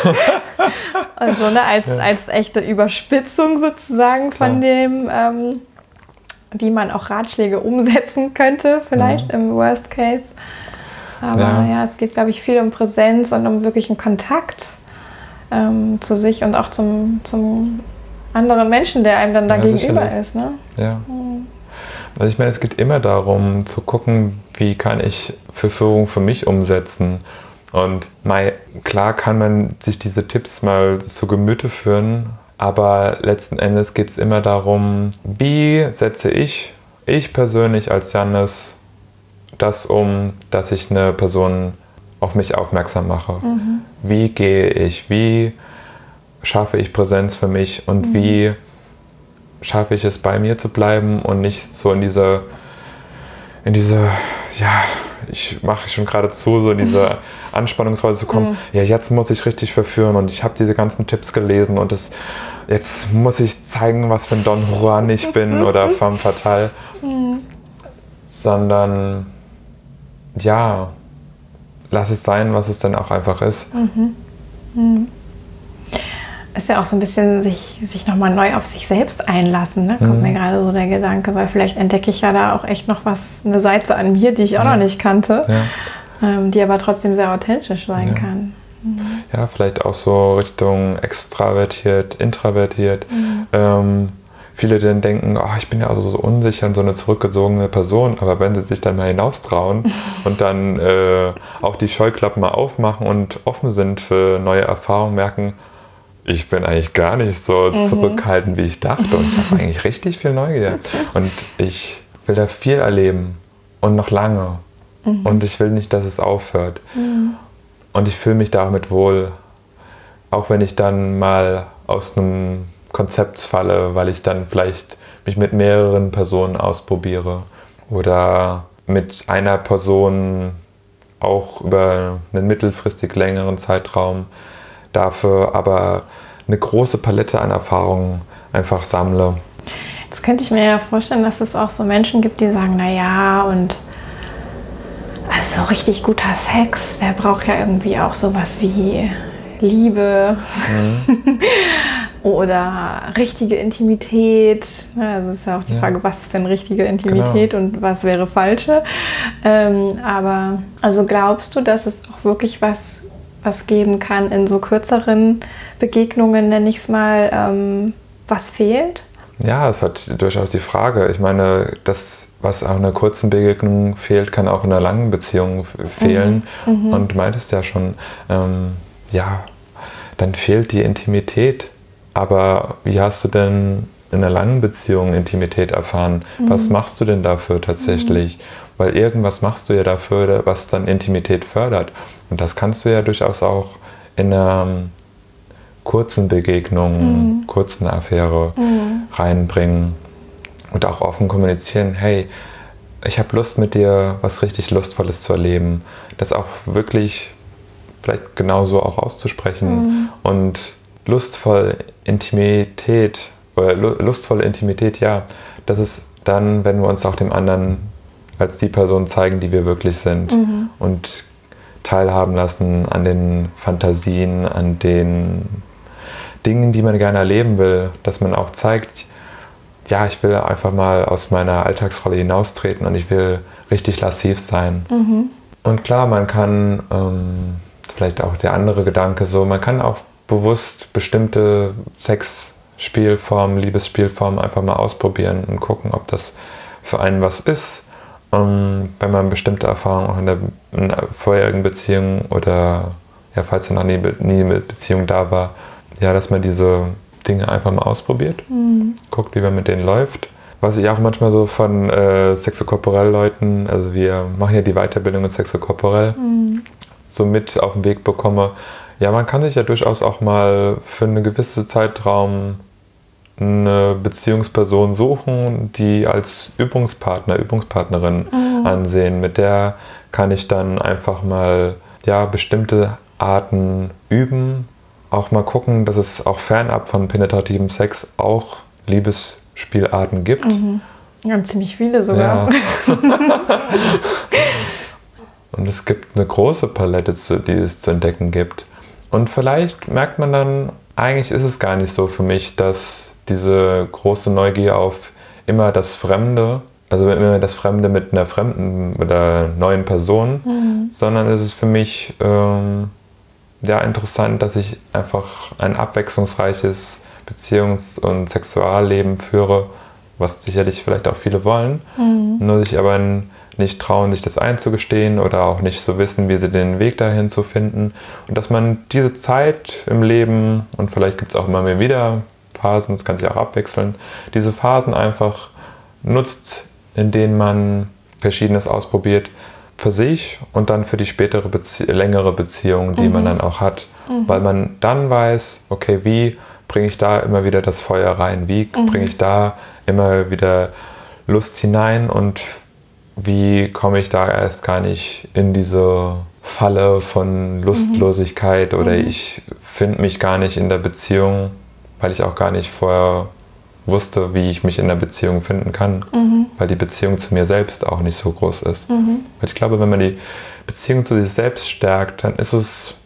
Und so, ne, als, ja. als echte Überspitzung sozusagen von ja. dem, ähm, wie man auch Ratschläge umsetzen könnte, vielleicht mhm. im Worst Case. Aber ja, ja es geht, glaube ich, viel um Präsenz und um wirklichen Kontakt ähm, zu sich und auch zum, zum anderen Menschen, der einem dann da ja, gegenüber sicherlich. Ist. Ne? Ja. Mhm. Also ich meine, es geht immer darum zu gucken, wie kann ich Verführung für mich umsetzen. Und mal, klar kann man sich diese Tipps mal zu Gemüte führen, aber letzten Endes geht es immer darum, wie setze ich, ich persönlich als Jannis, das um, dass ich eine Person auf mich aufmerksam mache. Mhm. Wie gehe ich, wie schaffe ich Präsenz für mich und mhm. wie schaffe ich es, bei mir zu bleiben und nicht so in diese, in diese, ja, ich mache schon geradezu, so in diese Anspannungsrolle zu kommen. Mhm. Ja, jetzt muss ich richtig verführen und ich habe diese ganzen Tipps gelesen und das, jetzt muss ich zeigen, was für ein Don Juan ich bin oder femme fatale. Mhm. Sondern, ja, lass es sein, was es dann auch einfach ist. Mhm. Mhm. Ist ja auch so ein bisschen sich, sich nochmal neu auf sich selbst einlassen, ne? Kommt mhm. mir gerade so der Gedanke, weil vielleicht entdecke ich ja da auch echt noch was, eine Seite an mir, die ich auch ja. noch nicht kannte, ja. ähm, die aber trotzdem sehr authentisch sein ja. kann. Mhm. Ja, vielleicht auch so Richtung extravertiert, introvertiert. Mhm. Ähm, viele dann denken, oh, ich bin ja also so unsicher und so eine zurückgezogene Person, aber wenn sie sich dann mal hinaustrauen und dann äh, auch die Scheuklappen mal aufmachen und offen sind für neue Erfahrungen, merken, ich bin eigentlich gar nicht so mhm. zurückhaltend, wie ich dachte und ich habe eigentlich richtig viel Neugier und ich will da viel erleben und noch lange mhm. und ich will nicht, dass es aufhört mhm. und ich fühle mich damit wohl, auch wenn ich dann mal aus einem Konzept falle, weil ich dann vielleicht mich mit mehreren Personen ausprobiere oder mit einer Person auch über einen mittelfristig längeren Zeitraum dafür aber eine große Palette an Erfahrungen einfach sammle. Jetzt könnte ich mir ja vorstellen, dass es auch so Menschen gibt, die sagen, naja, und also so richtig guter Sex, der braucht ja irgendwie auch sowas wie Liebe mhm. oder richtige Intimität. Also ist ja auch die ja. Frage, was ist denn richtige Intimität genau. und was wäre falsche. Ähm, aber also glaubst du, dass es auch wirklich was was geben kann in so kürzeren Begegnungen, nenne ich es mal, ähm, was fehlt? Ja, es hat durchaus die Frage. Ich meine, das, was auch in einer kurzen Begegnung fehlt, kann auch in einer langen Beziehung fehlen. Mhm. Und du meintest ja schon, ähm, ja, dann fehlt die Intimität. Aber wie hast du denn in einer langen Beziehung Intimität erfahren? Mhm. Was machst du denn dafür tatsächlich? Mhm. Weil irgendwas machst du ja dafür, was dann Intimität fördert. Und das kannst du ja durchaus auch in einer kurzen Begegnung, mhm. kurzen Affäre mhm. reinbringen und auch offen kommunizieren, hey, ich habe Lust mit dir, was richtig Lustvolles zu erleben. Das auch wirklich vielleicht genauso auch auszusprechen mhm. und lustvoll Intimität, oder lustvolle Intimität, ja, das ist dann, wenn wir uns auch dem anderen als die Person zeigen, die wir wirklich sind mhm. und teilhaben lassen an den Fantasien, an den Dingen, die man gerne erleben will, dass man auch zeigt, ja, ich will einfach mal aus meiner Alltagsrolle hinaustreten und ich will richtig lassiv sein. Mhm. Und klar, man kann, ähm, vielleicht auch der andere Gedanke so, man kann auch bewusst bestimmte Spielformen, Liebesspielformen einfach mal ausprobieren und gucken, ob das für einen was ist. Um, wenn man bestimmte Erfahrungen auch in der, in der vorherigen Beziehung oder ja, falls ja noch nie, nie eine Beziehung da war, ja, dass man diese Dinge einfach mal ausprobiert, mhm. guckt, wie man mit denen läuft. Was ich auch manchmal so von äh, Sexokorporell-Leuten, also wir machen ja die Weiterbildung in Sexokorporell, mhm. so mit auf den Weg bekomme, ja, man kann sich ja durchaus auch mal für einen gewissen Zeitraum eine Beziehungsperson suchen, die als Übungspartner, Übungspartnerin mhm. ansehen. Mit der kann ich dann einfach mal ja, bestimmte Arten üben. Auch mal gucken, dass es auch fernab von penetrativem Sex auch Liebesspielarten gibt. Mhm. Ja, ziemlich viele sogar. Ja. Und es gibt eine große Palette, die es zu entdecken gibt. Und vielleicht merkt man dann, eigentlich ist es gar nicht so für mich, dass diese große Neugier auf immer das Fremde, also immer das Fremde mit einer fremden oder neuen Person, mhm. sondern es ist für mich ähm, ja, interessant, dass ich einfach ein abwechslungsreiches Beziehungs- und Sexualleben führe, was sicherlich vielleicht auch viele wollen, mhm. nur sich aber nicht trauen, sich das einzugestehen oder auch nicht so wissen, wie sie den Weg dahin zu finden. Und dass man diese Zeit im Leben, und vielleicht gibt es auch immer mehr wieder Phasen, das kann sich auch abwechseln, diese Phasen einfach nutzt, in denen man Verschiedenes ausprobiert für sich und dann für die spätere Bezie- längere Beziehung, die mhm. man dann auch hat, mhm. weil man dann weiß, okay, wie bringe ich da immer wieder das Feuer rein, wie mhm. bringe ich da immer wieder Lust hinein und wie komme ich da erst gar nicht in diese Falle von Lustlosigkeit mhm. oder mhm. ich finde mich gar nicht in der Beziehung, weil ich auch gar nicht vorher wusste, wie ich mich in der Beziehung finden kann, mhm. weil die Beziehung zu mir selbst auch nicht so groß ist. Mhm. Weil ich glaube, wenn man die Beziehung zu sich selbst stärkt, dann ist es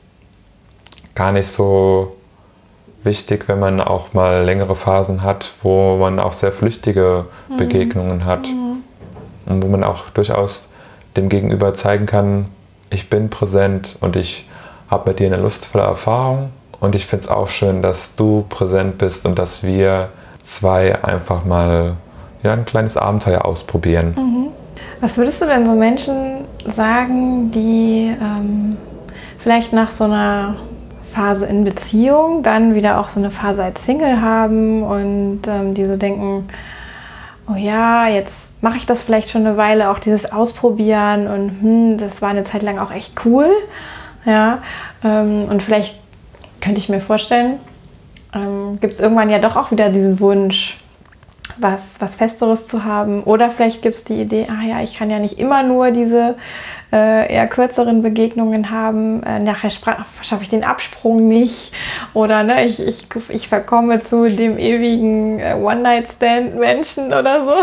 gar nicht so wichtig, wenn man auch mal längere Phasen hat, wo man auch sehr flüchtige mhm. Begegnungen hat mhm. und wo man auch durchaus dem Gegenüber zeigen kann, ich bin präsent und ich habe mit dir eine lustvolle Erfahrung. Und ich finde es auch schön, dass du präsent bist und dass wir zwei einfach mal ja, ein kleines Abenteuer ausprobieren. Mhm. Was würdest du denn so Menschen sagen, die ähm, vielleicht nach so einer Phase in Beziehung dann wieder auch so eine Phase als Single haben und ähm, die so denken, oh ja, jetzt mache ich das vielleicht schon eine Weile, auch dieses Ausprobieren und hm, das war eine Zeit lang auch echt cool. Ja, ähm, und vielleicht könnte ich mir vorstellen, ähm, gibt es irgendwann ja doch auch wieder diesen Wunsch, was, was Festeres zu haben. Oder vielleicht gibt es die Idee, ah ja, ich kann ja nicht immer nur diese äh, eher kürzeren Begegnungen haben. Äh, nachher schaffe ich den Absprung nicht. Oder ne, ich, ich, ich verkomme zu dem ewigen äh, One-Night-Stand-Menschen oder so.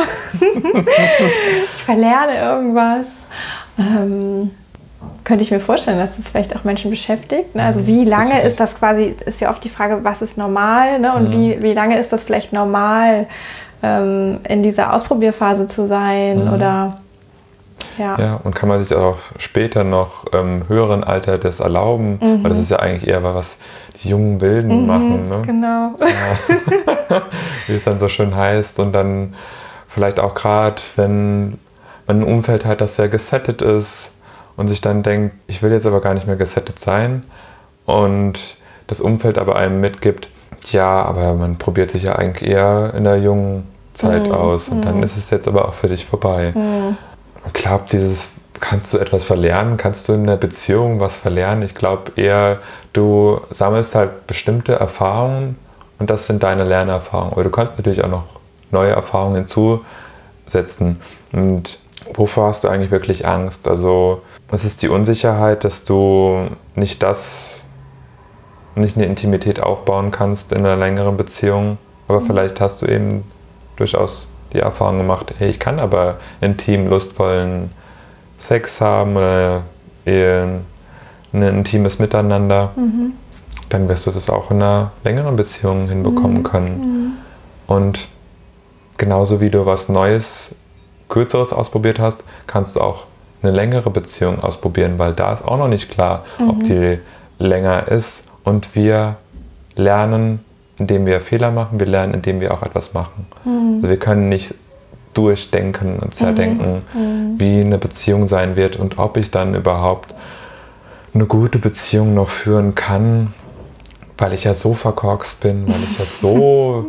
Ich verlerne irgendwas. Ähm, Könnte ich mir vorstellen, dass das vielleicht auch Menschen beschäftigt. Ne? Also wie lange ist das quasi, ist ja oft die Frage, was ist normal, ne? Und mhm. wie, wie lange ist das vielleicht normal, ähm, in dieser Ausprobierphase zu sein? Mhm. Oder ja. Ja, und kann man sich auch später noch im ähm, höheren Alter das erlauben, mhm. weil das ist ja eigentlich eher was die jungen Wilden mhm, machen. Ne? Genau. Ja. Wie es dann so schön heißt. Und dann vielleicht auch gerade, wenn man ein Umfeld hat, das sehr gesettet ist, und sich dann denkt, ich will jetzt aber gar nicht mehr gesettet sein und das Umfeld aber einem mitgibt, ja, aber man probiert sich ja eigentlich eher in der jungen Zeit mm, aus und mm. dann ist es jetzt aber auch für dich vorbei. Mm. Ich glaube, dieses, kannst du etwas verlernen, kannst du in der Beziehung was verlernen? Ich glaube eher, du sammelst halt bestimmte Erfahrungen und das sind deine Lernerfahrungen. Aber du kannst natürlich auch noch neue Erfahrungen hinzusetzen. Und wovor hast du eigentlich wirklich Angst? Also es ist die Unsicherheit, dass du nicht das, nicht eine Intimität aufbauen kannst in einer längeren Beziehung, aber mhm. vielleicht hast du eben durchaus die Erfahrung gemacht, hey, ich kann aber intim, lustvollen Sex haben oder ein intimes Miteinander, mhm. dann wirst du das auch in einer längeren Beziehung hinbekommen mhm. können. Mhm. Und genauso wie du was Neues, Kürzeres ausprobiert hast, kannst du auch eine längere Beziehung ausprobieren, weil da ist auch noch nicht klar, mhm. ob die länger ist. Und wir lernen indem wir Fehler machen, wir lernen, indem wir auch etwas machen. Mhm. Also wir können nicht durchdenken und zerdenken, mhm. wie eine Beziehung sein wird und ob ich dann überhaupt eine gute Beziehung noch führen kann, weil ich ja so verkorkst bin, weil ich ja so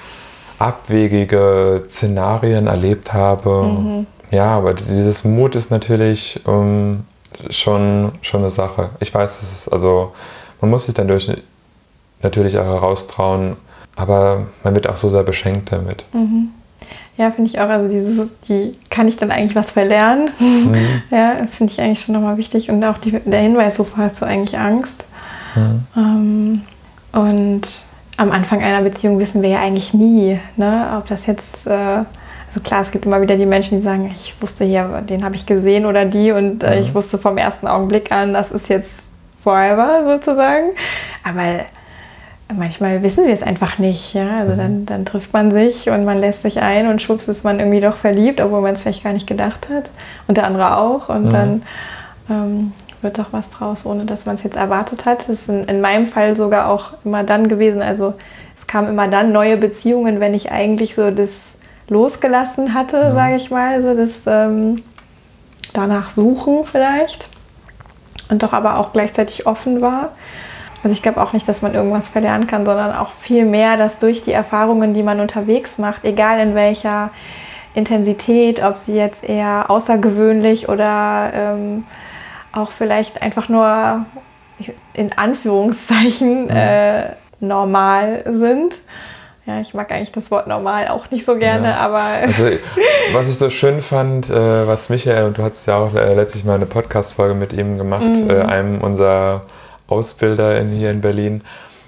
abwegige Szenarien erlebt habe. Mhm. Ja, aber dieses Mut ist natürlich ähm, schon, schon eine Sache. Ich weiß, es ist, also man muss sich dann durch, natürlich auch heraustrauen, aber man wird auch so sehr beschenkt damit. Mhm. Ja, finde ich auch. Also dieses, die kann ich dann eigentlich was verlernen. Mhm. Ja, das finde ich eigentlich schon nochmal wichtig. Und auch die, der Hinweis, wovor hast du eigentlich Angst? Mhm. Ähm, und am Anfang einer Beziehung wissen wir ja eigentlich nie, ne, ob das jetzt, äh, also klar, es gibt immer wieder die Menschen, die sagen, ich wusste hier, den habe ich gesehen oder die und äh, mhm. ich wusste vom ersten Augenblick an, das ist jetzt forever sozusagen. Aber manchmal wissen wir es einfach nicht. Ja? Also mhm. dann, dann trifft man sich und man lässt sich ein und schwupps ist man irgendwie doch verliebt, obwohl man es vielleicht gar nicht gedacht hat. Und der andere auch. Und mhm. dann ähm, wird doch was draus, ohne dass man es jetzt erwartet hat. Das ist in, in meinem Fall sogar auch immer dann gewesen. Also es kamen immer dann neue Beziehungen, wenn ich eigentlich so das losgelassen hatte, mhm. sage ich mal. So das ähm, danach suchen vielleicht. Und doch aber auch gleichzeitig offen war. Also ich glaube auch nicht, dass man irgendwas verlernen kann, sondern auch viel mehr, dass durch die Erfahrungen, die man unterwegs macht, egal in welcher Intensität, ob sie jetzt eher außergewöhnlich oder ähm, auch vielleicht einfach nur in Anführungszeichen mhm. äh, normal sind. Ja, ich mag eigentlich das Wort normal auch nicht so gerne, ja. aber... Also, was ich so schön fand, äh, was Michael, und du hattest ja auch äh, letztlich mal eine Podcast-Folge mit ihm gemacht, mhm. äh, einem unserer Ausbilder in, hier in Berlin,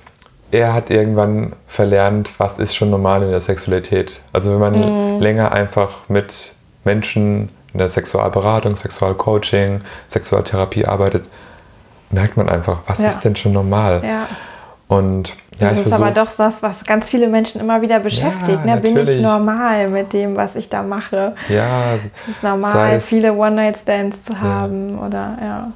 er hat irgendwann verlernt, was ist schon normal in der Sexualität. Also wenn man mhm. länger einfach mit Menschen in der Sexualberatung, Sexualcoaching, Sexualtherapie arbeitet, merkt man einfach, was ja. ist denn schon normal? Ja. Und ja, das ich ist aber doch das, was ganz viele Menschen immer wieder beschäftigt. Ja, ne? Bin ich normal mit dem, was ich da mache? Ja, es ist normal, es, viele One-Night-Stands zu haben, ja. oder ja.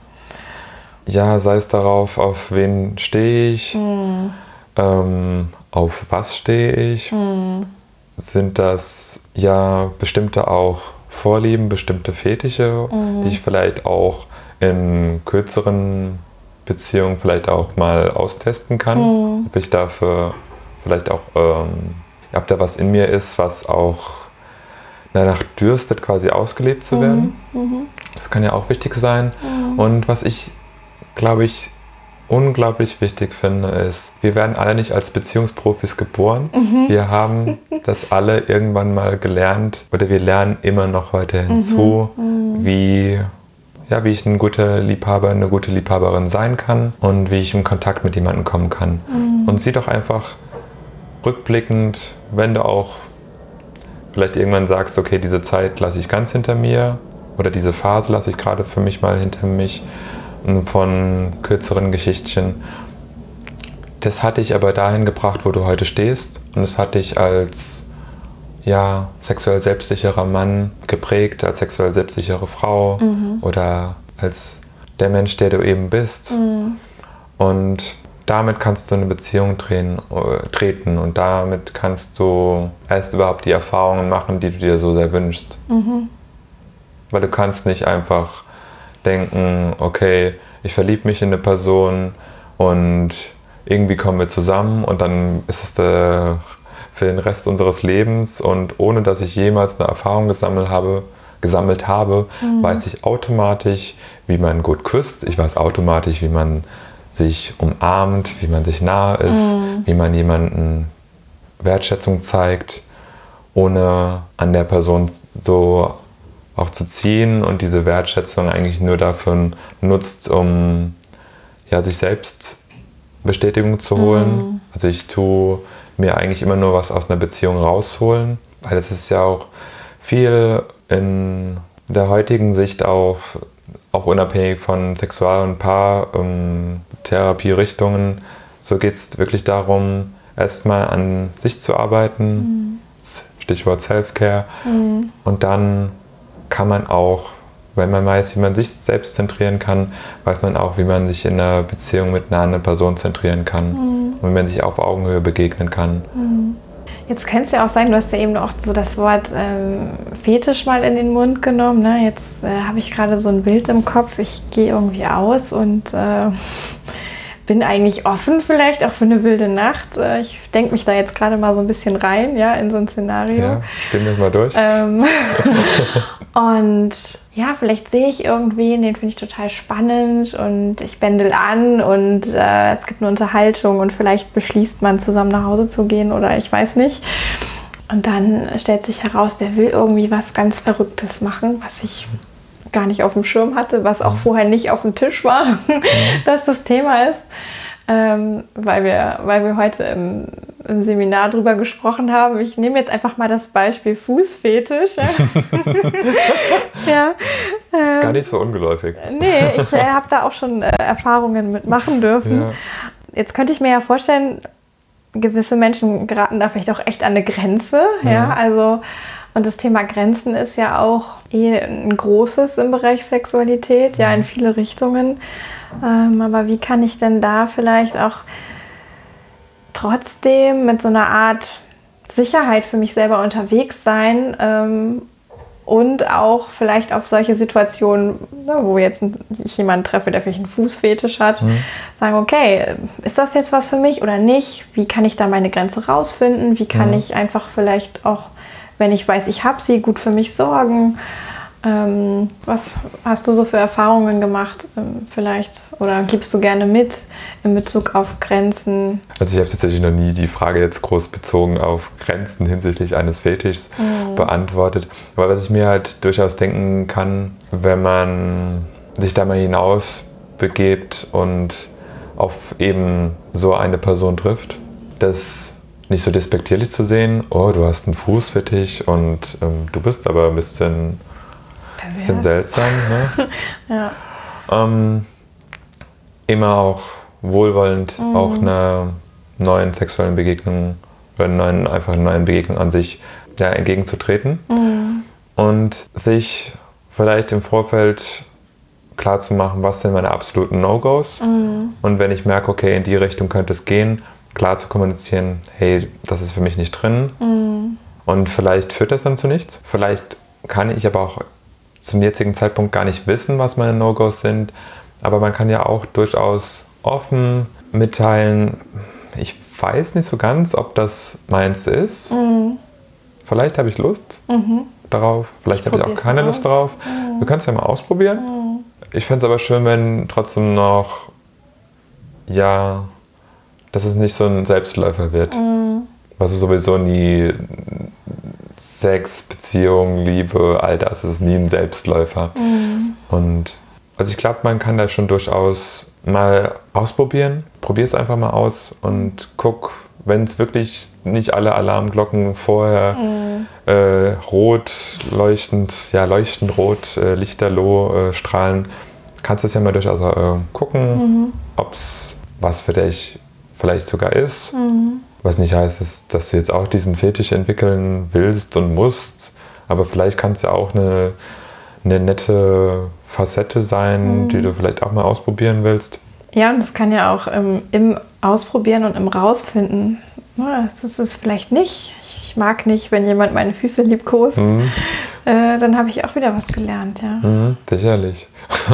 Ja, sei es darauf, auf wen stehe ich, mm. ähm, auf was stehe ich, mm. sind das ja bestimmte auch Vorlieben, bestimmte Fetische, mm. die ich vielleicht auch in kürzeren Beziehungen vielleicht auch mal austesten kann, mm. ob ich dafür vielleicht auch, ähm, ob da was in mir ist, was auch danach dürstet, quasi ausgelebt zu werden. Mm. Mm. Das kann ja auch wichtig sein. Mm. Und was ich glaube ich, unglaublich wichtig finde, ist, wir werden alle nicht als Beziehungsprofis geboren. Mhm. Wir haben das alle irgendwann mal gelernt oder wir lernen immer noch heute hinzu, mhm. wie, ja, wie ich ein guter Liebhaber, eine gute Liebhaberin sein kann und wie ich in Kontakt mit jemandem kommen kann. Mhm. Und sieh doch einfach rückblickend, wenn du auch vielleicht irgendwann sagst, okay, diese Zeit lasse ich ganz hinter mir oder diese Phase lasse ich gerade für mich mal hinter mich, von kürzeren Geschichtchen. Das hat dich aber dahin gebracht, wo du heute stehst, und es hat dich als ja, sexuell selbstsicherer Mann geprägt, als sexuell selbstsichere Frau mhm. oder als der Mensch, der du eben bist. Mhm. Und damit kannst du in eine Beziehung drehen, äh, treten und damit kannst du erst überhaupt die Erfahrungen machen, die du dir so sehr wünschst. Mhm. Weil du kannst nicht einfach denken, okay, ich verliebe mich in eine Person und irgendwie kommen wir zusammen und dann ist es der, für den Rest unseres Lebens, und ohne dass ich jemals eine Erfahrung gesammelt habe, gesammelt habe, mhm. weiß ich automatisch, wie man gut küsst, ich weiß automatisch, wie man sich umarmt, wie man sich nahe ist, mhm. wie man jemanden Wertschätzung zeigt, ohne an der Person so auch zu ziehen und diese Wertschätzung eigentlich nur dafür nutzt, um ja, sich selbst Bestätigung zu holen. Mhm. Also ich tue mir eigentlich immer nur was aus einer Beziehung rausholen, weil es ist ja auch viel in der heutigen Sicht auch, auch unabhängig von Sexual- und Paartherapierichtungen, ähm, so geht es wirklich darum, erstmal an sich zu arbeiten, mhm. Stichwort Self-Care, mhm. und dann kann man auch wenn man weiß, wie man sich selbst zentrieren kann, weiß man auch, wie man sich in einer Beziehung mit einer anderen Person zentrieren kann. Mhm. Und wie man sich auf Augenhöhe begegnen kann. Mhm. Jetzt könnte es ja auch sein, du hast ja eben auch so das Wort ähm, Fetisch mal in den Mund genommen. Ne? Jetzt äh, habe ich gerade so ein Bild im Kopf, ich gehe irgendwie aus und äh, bin eigentlich offen vielleicht auch für eine wilde Nacht. Äh, ich denke mich da jetzt gerade mal so ein bisschen rein, ja, in so ein Szenario. Ja, spielen wir das mal durch. Ähm, und ja, vielleicht sehe ich irgendwen, den finde ich total spannend und ich bändel an und äh, es gibt eine Unterhaltung und vielleicht beschließt man zusammen nach Hause zu gehen oder ich weiß nicht. Und dann stellt sich heraus, der will irgendwie was ganz Verrücktes machen, was ich gar nicht auf dem Schirm hatte, was auch vorher nicht auf dem Tisch war, dass das Thema ist. Ähm, weil, wir, weil wir heute im, im Seminar drüber gesprochen haben. Ich nehme jetzt einfach mal das Beispiel Fußfetisch. Ja, ja ähm, ist gar nicht so ungeläufig. Nee, ich äh, habe da auch schon äh, Erfahrungen mit machen dürfen. Ja. Jetzt könnte ich mir ja vorstellen, gewisse Menschen geraten da vielleicht auch echt an eine Grenze. Mhm. Ja, also, und das Thema Grenzen ist ja auch eh ein großes im Bereich Sexualität, ja, in viele Richtungen. Ähm, aber wie kann ich denn da vielleicht auch trotzdem mit so einer Art Sicherheit für mich selber unterwegs sein ähm, und auch vielleicht auf solche Situationen, ne, wo jetzt ich jemanden treffe, der vielleicht einen Fußfetisch hat, mhm. sagen, okay, ist das jetzt was für mich oder nicht? Wie kann ich da meine Grenze rausfinden? Wie kann mhm. ich einfach vielleicht auch, wenn ich weiß, ich habe sie, gut für mich sorgen? Ähm, was hast du so für Erfahrungen gemacht ähm, vielleicht oder gibst du gerne mit in Bezug auf Grenzen? Also ich habe tatsächlich noch nie die Frage jetzt groß bezogen auf Grenzen hinsichtlich eines Fetischs mhm. beantwortet. Aber was ich mir halt durchaus denken kann, wenn man sich da mal hinaus begebt und auf eben so eine Person trifft, das nicht so despektierlich zu sehen, oh, du hast einen Fußfetisch und ähm, du bist aber ein bisschen bisschen seltsam, ne? Ja. Ähm, immer auch wohlwollend, mhm. auch einer neuen sexuellen Begegnung oder einer neuen, einfach einer neuen Begegnung an sich ja, entgegenzutreten mhm. und sich vielleicht im Vorfeld klar zu machen, was sind meine absoluten No-Gos mhm. und wenn ich merke, okay, in die Richtung könnte es gehen, klar zu kommunizieren, hey, das ist für mich nicht drin mhm. und vielleicht führt das dann zu nichts. Vielleicht kann ich aber auch zum jetzigen Zeitpunkt gar nicht wissen, was meine No-Gos sind, aber man kann ja auch durchaus offen mitteilen, ich weiß nicht so ganz, ob das meins ist. Mhm. Vielleicht habe ich Lust mhm. darauf, vielleicht habe ich auch keine Lust darauf. Mhm. Wir können es ja mal ausprobieren. Mhm. Ich fände es aber schön, wenn trotzdem noch, ja, dass es nicht so ein Selbstläufer wird. Mhm. Was es sowieso nie... Sex, Beziehung, Liebe, all das ist nie ein Selbstläufer. Mhm. Und also ich glaube, man kann da schon durchaus mal ausprobieren. Probier es einfach mal aus und guck, wenn es wirklich nicht alle Alarmglocken vorher mhm. äh, rot leuchtend, ja leuchtend rot, äh, lichterloh äh, strahlen, kannst du es ja mal durchaus äh, gucken, mhm. ob es was für dich vielleicht sogar ist. Mhm. Was nicht heißt, dass, dass du jetzt auch diesen Fetisch entwickeln willst und musst, aber vielleicht kann es ja auch eine, eine nette Facette sein, mhm. die du vielleicht auch mal ausprobieren willst. Ja, und das kann ja auch im, im Ausprobieren und im Rausfinden, das ist es vielleicht nicht. Ich mag nicht, wenn jemand meine Füße liebkost, mhm. äh, dann habe ich auch wieder was gelernt. Ja. Mhm, sicherlich.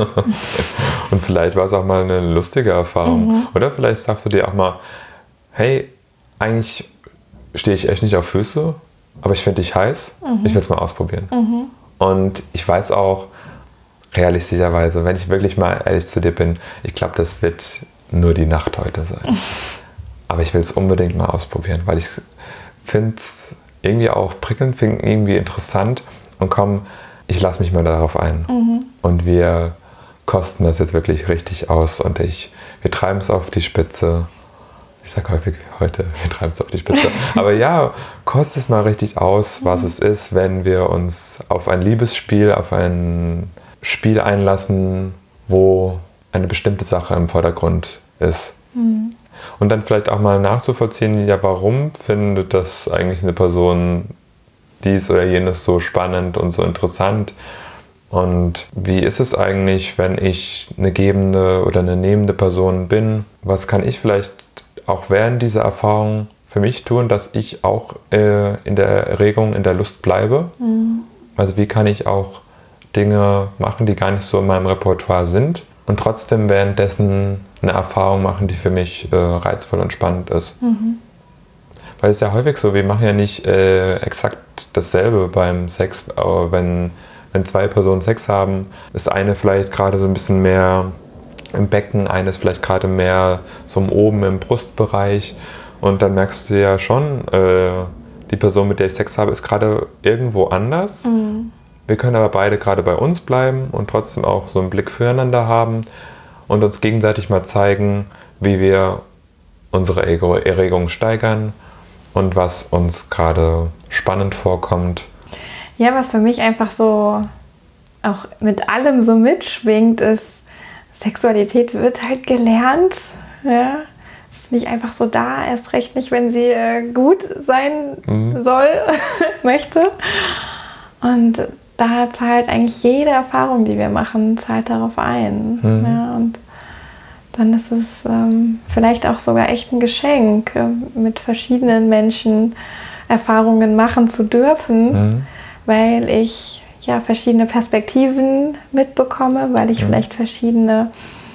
Und vielleicht war es auch mal eine lustige Erfahrung. Mhm. Oder vielleicht sagst du dir auch mal, hey, eigentlich stehe ich echt nicht auf Füße, aber ich finde dich heiß. Mhm. Ich will es mal ausprobieren. Mhm. Und ich weiß auch, realistischerweise, wenn ich wirklich mal ehrlich zu dir bin, ich glaube, das wird nur die Nacht heute sein. Aber ich will es unbedingt mal ausprobieren, weil ich finde es irgendwie auch prickelnd, finde irgendwie interessant. Und komm, ich lasse mich mal darauf ein. Mhm. Und wir kosten das jetzt wirklich richtig aus. Und ich, wir treiben es auf die Spitze. Ich sage häufig heute, wir treiben es auf die Spitze. Aber ja, kostet es mal richtig aus, was mhm. es ist, wenn wir uns auf ein Liebesspiel, auf ein Spiel einlassen, wo eine bestimmte Sache im Vordergrund ist. Mhm. Und dann vielleicht auch mal nachzuvollziehen, ja, warum findet das eigentlich eine Person dies oder jenes so spannend und so interessant? Und wie ist es eigentlich, wenn ich eine gebende oder eine nehmende Person bin? Was kann ich vielleicht auch während dieser Erfahrung für mich tun, dass ich auch äh, in der Erregung, in der Lust bleibe? Mhm. Also wie kann ich auch Dinge machen, die gar nicht so in meinem Repertoire sind und trotzdem währenddessen eine Erfahrung machen, die für mich äh, reizvoll und spannend ist? Mhm. Weil es ist ja häufig so, wir machen ja nicht äh, exakt dasselbe beim Sex, aber wenn Wenn zwei Personen Sex haben, ist eine vielleicht gerade so ein bisschen mehr im Becken, eine ist vielleicht gerade mehr so oben im Brustbereich. Und dann merkst du ja schon, äh, die Person, mit der ich Sex habe, ist gerade irgendwo anders. Mhm. Wir können aber beide gerade bei uns bleiben und trotzdem auch so einen Blick füreinander haben und uns gegenseitig mal zeigen, wie wir unsere Erregung steigern und was uns gerade spannend vorkommt. Ja, was für mich einfach so auch mit allem so mitschwingt, ist, Sexualität wird halt gelernt. Ja? Es ist nicht einfach so da, erst recht nicht, wenn sie äh, gut sein mhm. soll, möchte. Und da zahlt eigentlich jede Erfahrung, die wir machen, zahlt darauf ein. Mhm. Ja? Und dann ist es ähm, vielleicht auch sogar echt ein Geschenk, äh, mit verschiedenen Menschen Erfahrungen machen zu dürfen. Mhm. Weil ich ja verschiedene Perspektiven mitbekomme, weil ich ja. vielleicht verschiedene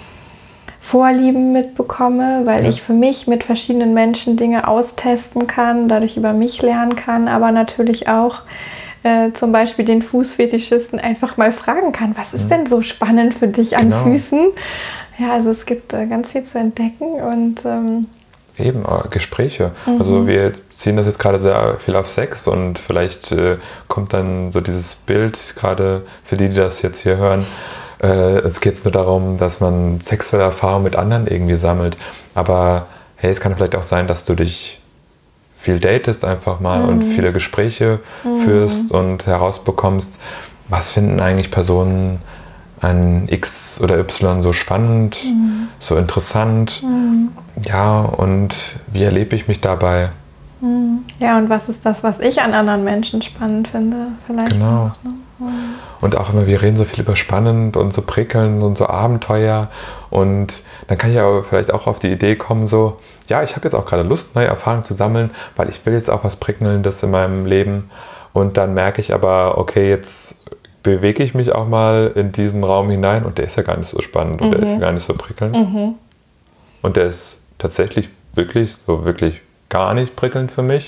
Vorlieben mitbekomme, weil ja. ich für mich mit verschiedenen Menschen Dinge austesten kann, dadurch über mich lernen kann, aber natürlich auch äh, zum Beispiel den Fußfetischisten einfach mal fragen kann, was ist ja. denn so spannend für dich an genau. Füßen? Ja, also es gibt äh, ganz viel zu entdecken und ähm, Eben, Gespräche. Mhm. Also wir ziehen das jetzt gerade sehr viel auf Sex und vielleicht äh, kommt dann so dieses Bild, gerade für die, die das jetzt hier hören, äh, es geht nur darum, dass man sexuelle Erfahrungen mit anderen irgendwie sammelt. Aber hey, es kann vielleicht auch sein, dass du dich viel datest einfach mal mhm. und viele Gespräche mhm. führst und herausbekommst, was finden eigentlich Personen an X oder Y so spannend, mhm. so interessant. Mhm. Ja, und wie erlebe ich mich dabei? Mhm. Ja, und was ist das, was ich an anderen Menschen spannend finde? Vielleicht genau. Auch, ne? mhm. Und auch immer, wir reden so viel über spannend und so prickelnd und so Abenteuer. Und dann kann ich aber vielleicht auch auf die Idee kommen, so, ja, ich habe jetzt auch gerade Lust, neue Erfahrungen zu sammeln, weil ich will jetzt auch was Prickelndes in meinem Leben. Und dann merke ich aber, okay, jetzt bewege ich mich auch mal in diesen Raum hinein und der ist ja gar nicht so spannend und mhm. der ist ja gar nicht so prickelnd. Mhm. Und der ist tatsächlich wirklich so wirklich gar nicht prickelnd für mich.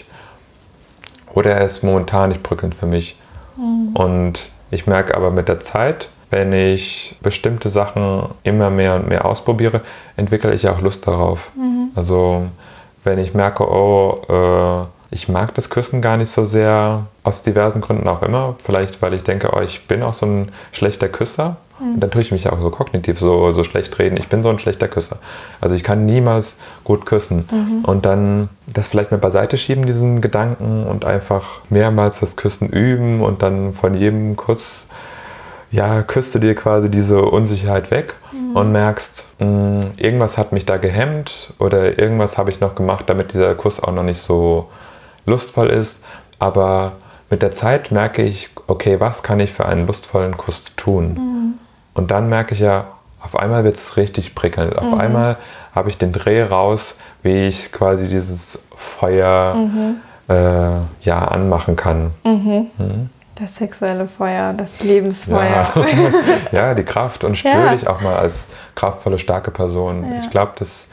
Oder er ist momentan nicht prickelnd für mich. Mhm. Und ich merke aber mit der Zeit, wenn ich bestimmte Sachen immer mehr und mehr ausprobiere, entwickle ich auch Lust darauf. Mhm. Also wenn ich merke, oh, äh, ich mag das Küssen gar nicht so sehr, aus diversen Gründen auch immer. Vielleicht, weil ich denke, oh, ich bin auch so ein schlechter Küsser. Mhm. Und dann tue ich mich auch so kognitiv so, so schlecht reden. Ich bin so ein schlechter Küsser. Also ich kann niemals gut küssen. Mhm. Und dann das vielleicht mal beiseite schieben, diesen Gedanken, und einfach mehrmals das Küssen üben und dann von jedem Kuss, ja, küsst du dir quasi diese Unsicherheit weg mhm. und merkst, mh, irgendwas hat mich da gehemmt oder irgendwas habe ich noch gemacht, damit dieser Kuss auch noch nicht so lustvoll ist, aber mit der Zeit merke ich, okay, was kann ich für einen lustvollen Kuss tun? Mhm. Und dann merke ich ja, auf einmal wird es richtig prickelnd. Auf mhm. einmal habe ich den Dreh raus, wie ich quasi dieses Feuer mhm. äh, ja, anmachen kann. Mhm. Mhm. Das sexuelle Feuer, das Lebensfeuer. Ja, ja, die Kraft. Und spüre ja. dich auch mal als kraftvolle, starke Person. Ja. Ich glaube, das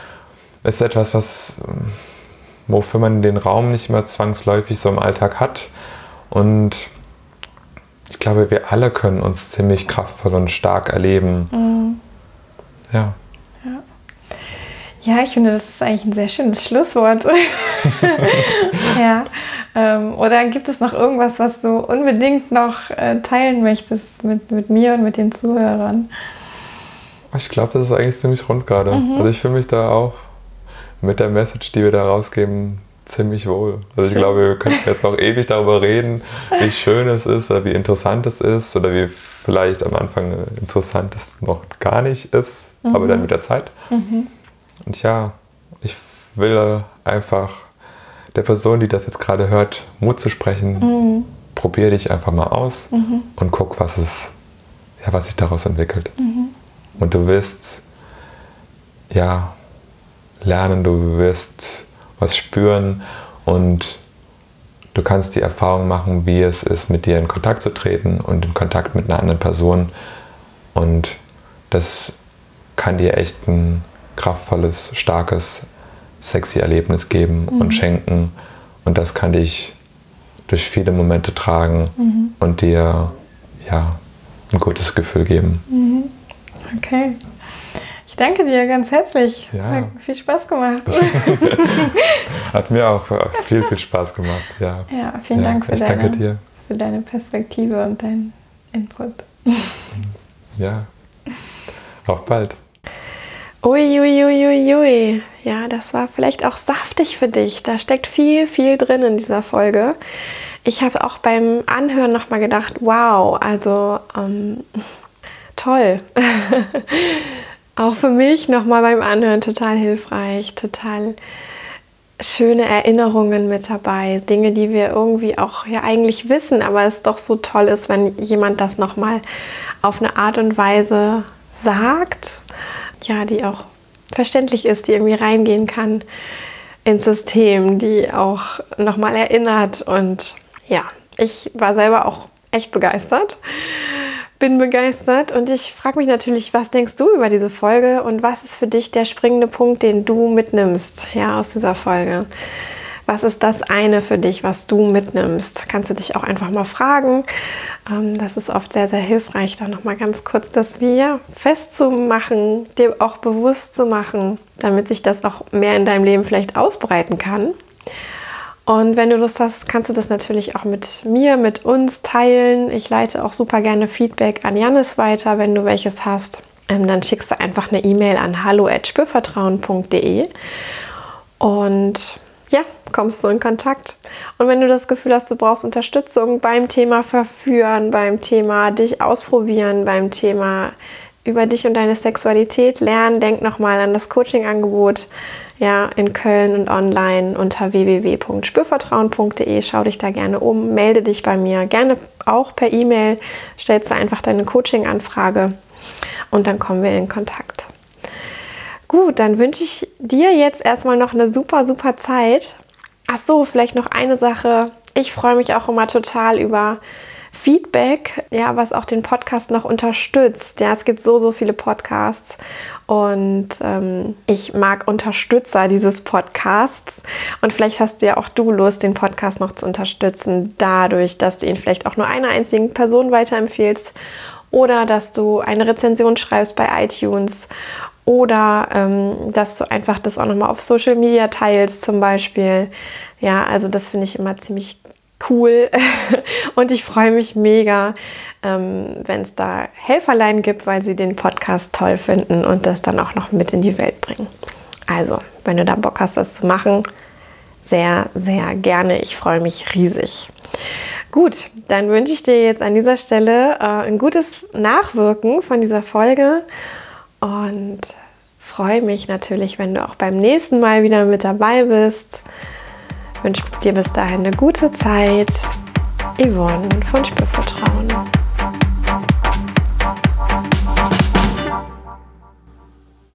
ist etwas, was... wofür man den Raum nicht immer zwangsläufig so im Alltag hat. Und ich glaube, wir alle können uns ziemlich kraftvoll und stark erleben. Mhm. Ja. ja. Ja, ich finde, das ist eigentlich ein sehr schönes Schlusswort. ja. Ähm, oder gibt es noch irgendwas, was du unbedingt noch äh, teilen möchtest mit, mit mir und mit den Zuhörern? Ich glaube, das ist eigentlich ziemlich rund gerade. Mhm. Also ich fühle mich da auch mit der Message, die wir da rausgeben, ziemlich wohl. Also ich glaube, wir könnten jetzt noch ewig darüber reden, wie schön es ist oder wie interessant es ist oder wie vielleicht am Anfang interessant es noch gar nicht ist, mhm. aber dann mit der Zeit. Mhm. Und ja, ich will einfach der Person, die das jetzt gerade hört, Mut zu sprechen. Mhm. Probier dich einfach mal aus mhm. und guck, was es ja, was sich daraus entwickelt. Mhm. Und du wirst ja lernen, du wirst was spüren und du kannst die Erfahrung machen, wie es ist, mit dir in Kontakt zu treten und in Kontakt mit einer anderen Person. Und das kann dir echt ein kraftvolles, starkes, sexy Erlebnis geben mhm. und schenken. Und das kann dich durch viele Momente tragen mhm. und dir ja, ein gutes Gefühl geben. Mhm. Okay. Ich danke dir ganz herzlich. Ja. Hat viel Spaß gemacht. Hat mir auch viel, viel Spaß gemacht. Ja, ja vielen ja, Dank für ich deine, danke dir. für deine Perspektive und deinen Input. Ja, auf bald. Uiuiuiui. Ui, ui. Ja, das war vielleicht auch saftig für dich. Da steckt viel, viel drin in dieser Folge. Ich habe auch beim Anhören nochmal gedacht, wow, also ähm, toll. Auch für mich nochmal beim Anhören total hilfreich, total schöne Erinnerungen mit dabei. Dinge, die wir irgendwie auch ja eigentlich wissen, aber es doch so toll ist, wenn jemand das nochmal auf eine Art und Weise sagt, ja, die auch verständlich ist, die irgendwie reingehen kann ins System, die auch nochmal erinnert. Und ja, ich war selber auch echt begeistert. Bin begeistert und ich frage mich natürlich, was denkst du über diese Folge und was ist für dich der springende Punkt, den du mitnimmst, ja, aus dieser Folge? Was ist das eine für dich, was du mitnimmst? Kannst du dich auch einfach mal fragen. Das ist oft sehr, sehr hilfreich, da nochmal ganz kurz das Wir festzumachen, dir auch bewusst zu machen, damit sich das auch mehr in deinem Leben vielleicht ausbreiten kann. Und wenn du Lust hast, kannst du das natürlich auch mit mir, mit uns teilen. Ich leite auch super gerne Feedback an Jannis weiter, wenn du welches hast. Ähm, dann schickst du einfach eine E-Mail an hallo at spürvertrauen punkt de und ja, kommst du in Kontakt. Und wenn du das Gefühl hast, du brauchst Unterstützung beim Thema Verführen, beim Thema dich ausprobieren, beim Thema über dich und deine Sexualität lernen, denk nochmal an das Coaching-Angebot. Ja, in Köln und online unter w w w punkt spürvertrauen punkt de. Schau dich da gerne um, melde dich bei mir, gerne auch per E-Mail, stellst du einfach deine Coaching-Anfrage und dann kommen wir in Kontakt. Gut, dann wünsche ich dir jetzt erstmal noch eine super, super Zeit. Ach so, vielleicht noch eine Sache. Ich freue mich auch immer total über Feedback, ja, was auch den Podcast noch unterstützt. Ja, es gibt so, so viele Podcasts und ähm, ich mag Unterstützer dieses Podcasts und vielleicht hast du ja auch du Lust, den Podcast noch zu unterstützen, dadurch, dass du ihn vielleicht auch nur einer einzigen Person weiterempfehlst oder dass du eine Rezension schreibst bei iTunes oder ähm, dass du einfach das auch nochmal auf Social Media teilst zum Beispiel. Ja, also das finde ich immer ziemlich cool und ich freue mich mega, ähm, wenn es da Helferlein gibt, weil sie den Podcast toll finden und das dann auch noch mit in die Welt bringen. Also, wenn du da Bock hast, das zu machen, sehr, sehr gerne. Ich freue mich riesig. Gut, dann wünsche ich dir jetzt an dieser Stelle äh, ein gutes Nachwirken von dieser Folge und freue mich natürlich, wenn du auch beim nächsten Mal wieder mit dabei bist. Ich wünsche dir bis dahin eine gute Zeit. Yvonne von Spürvertrauen.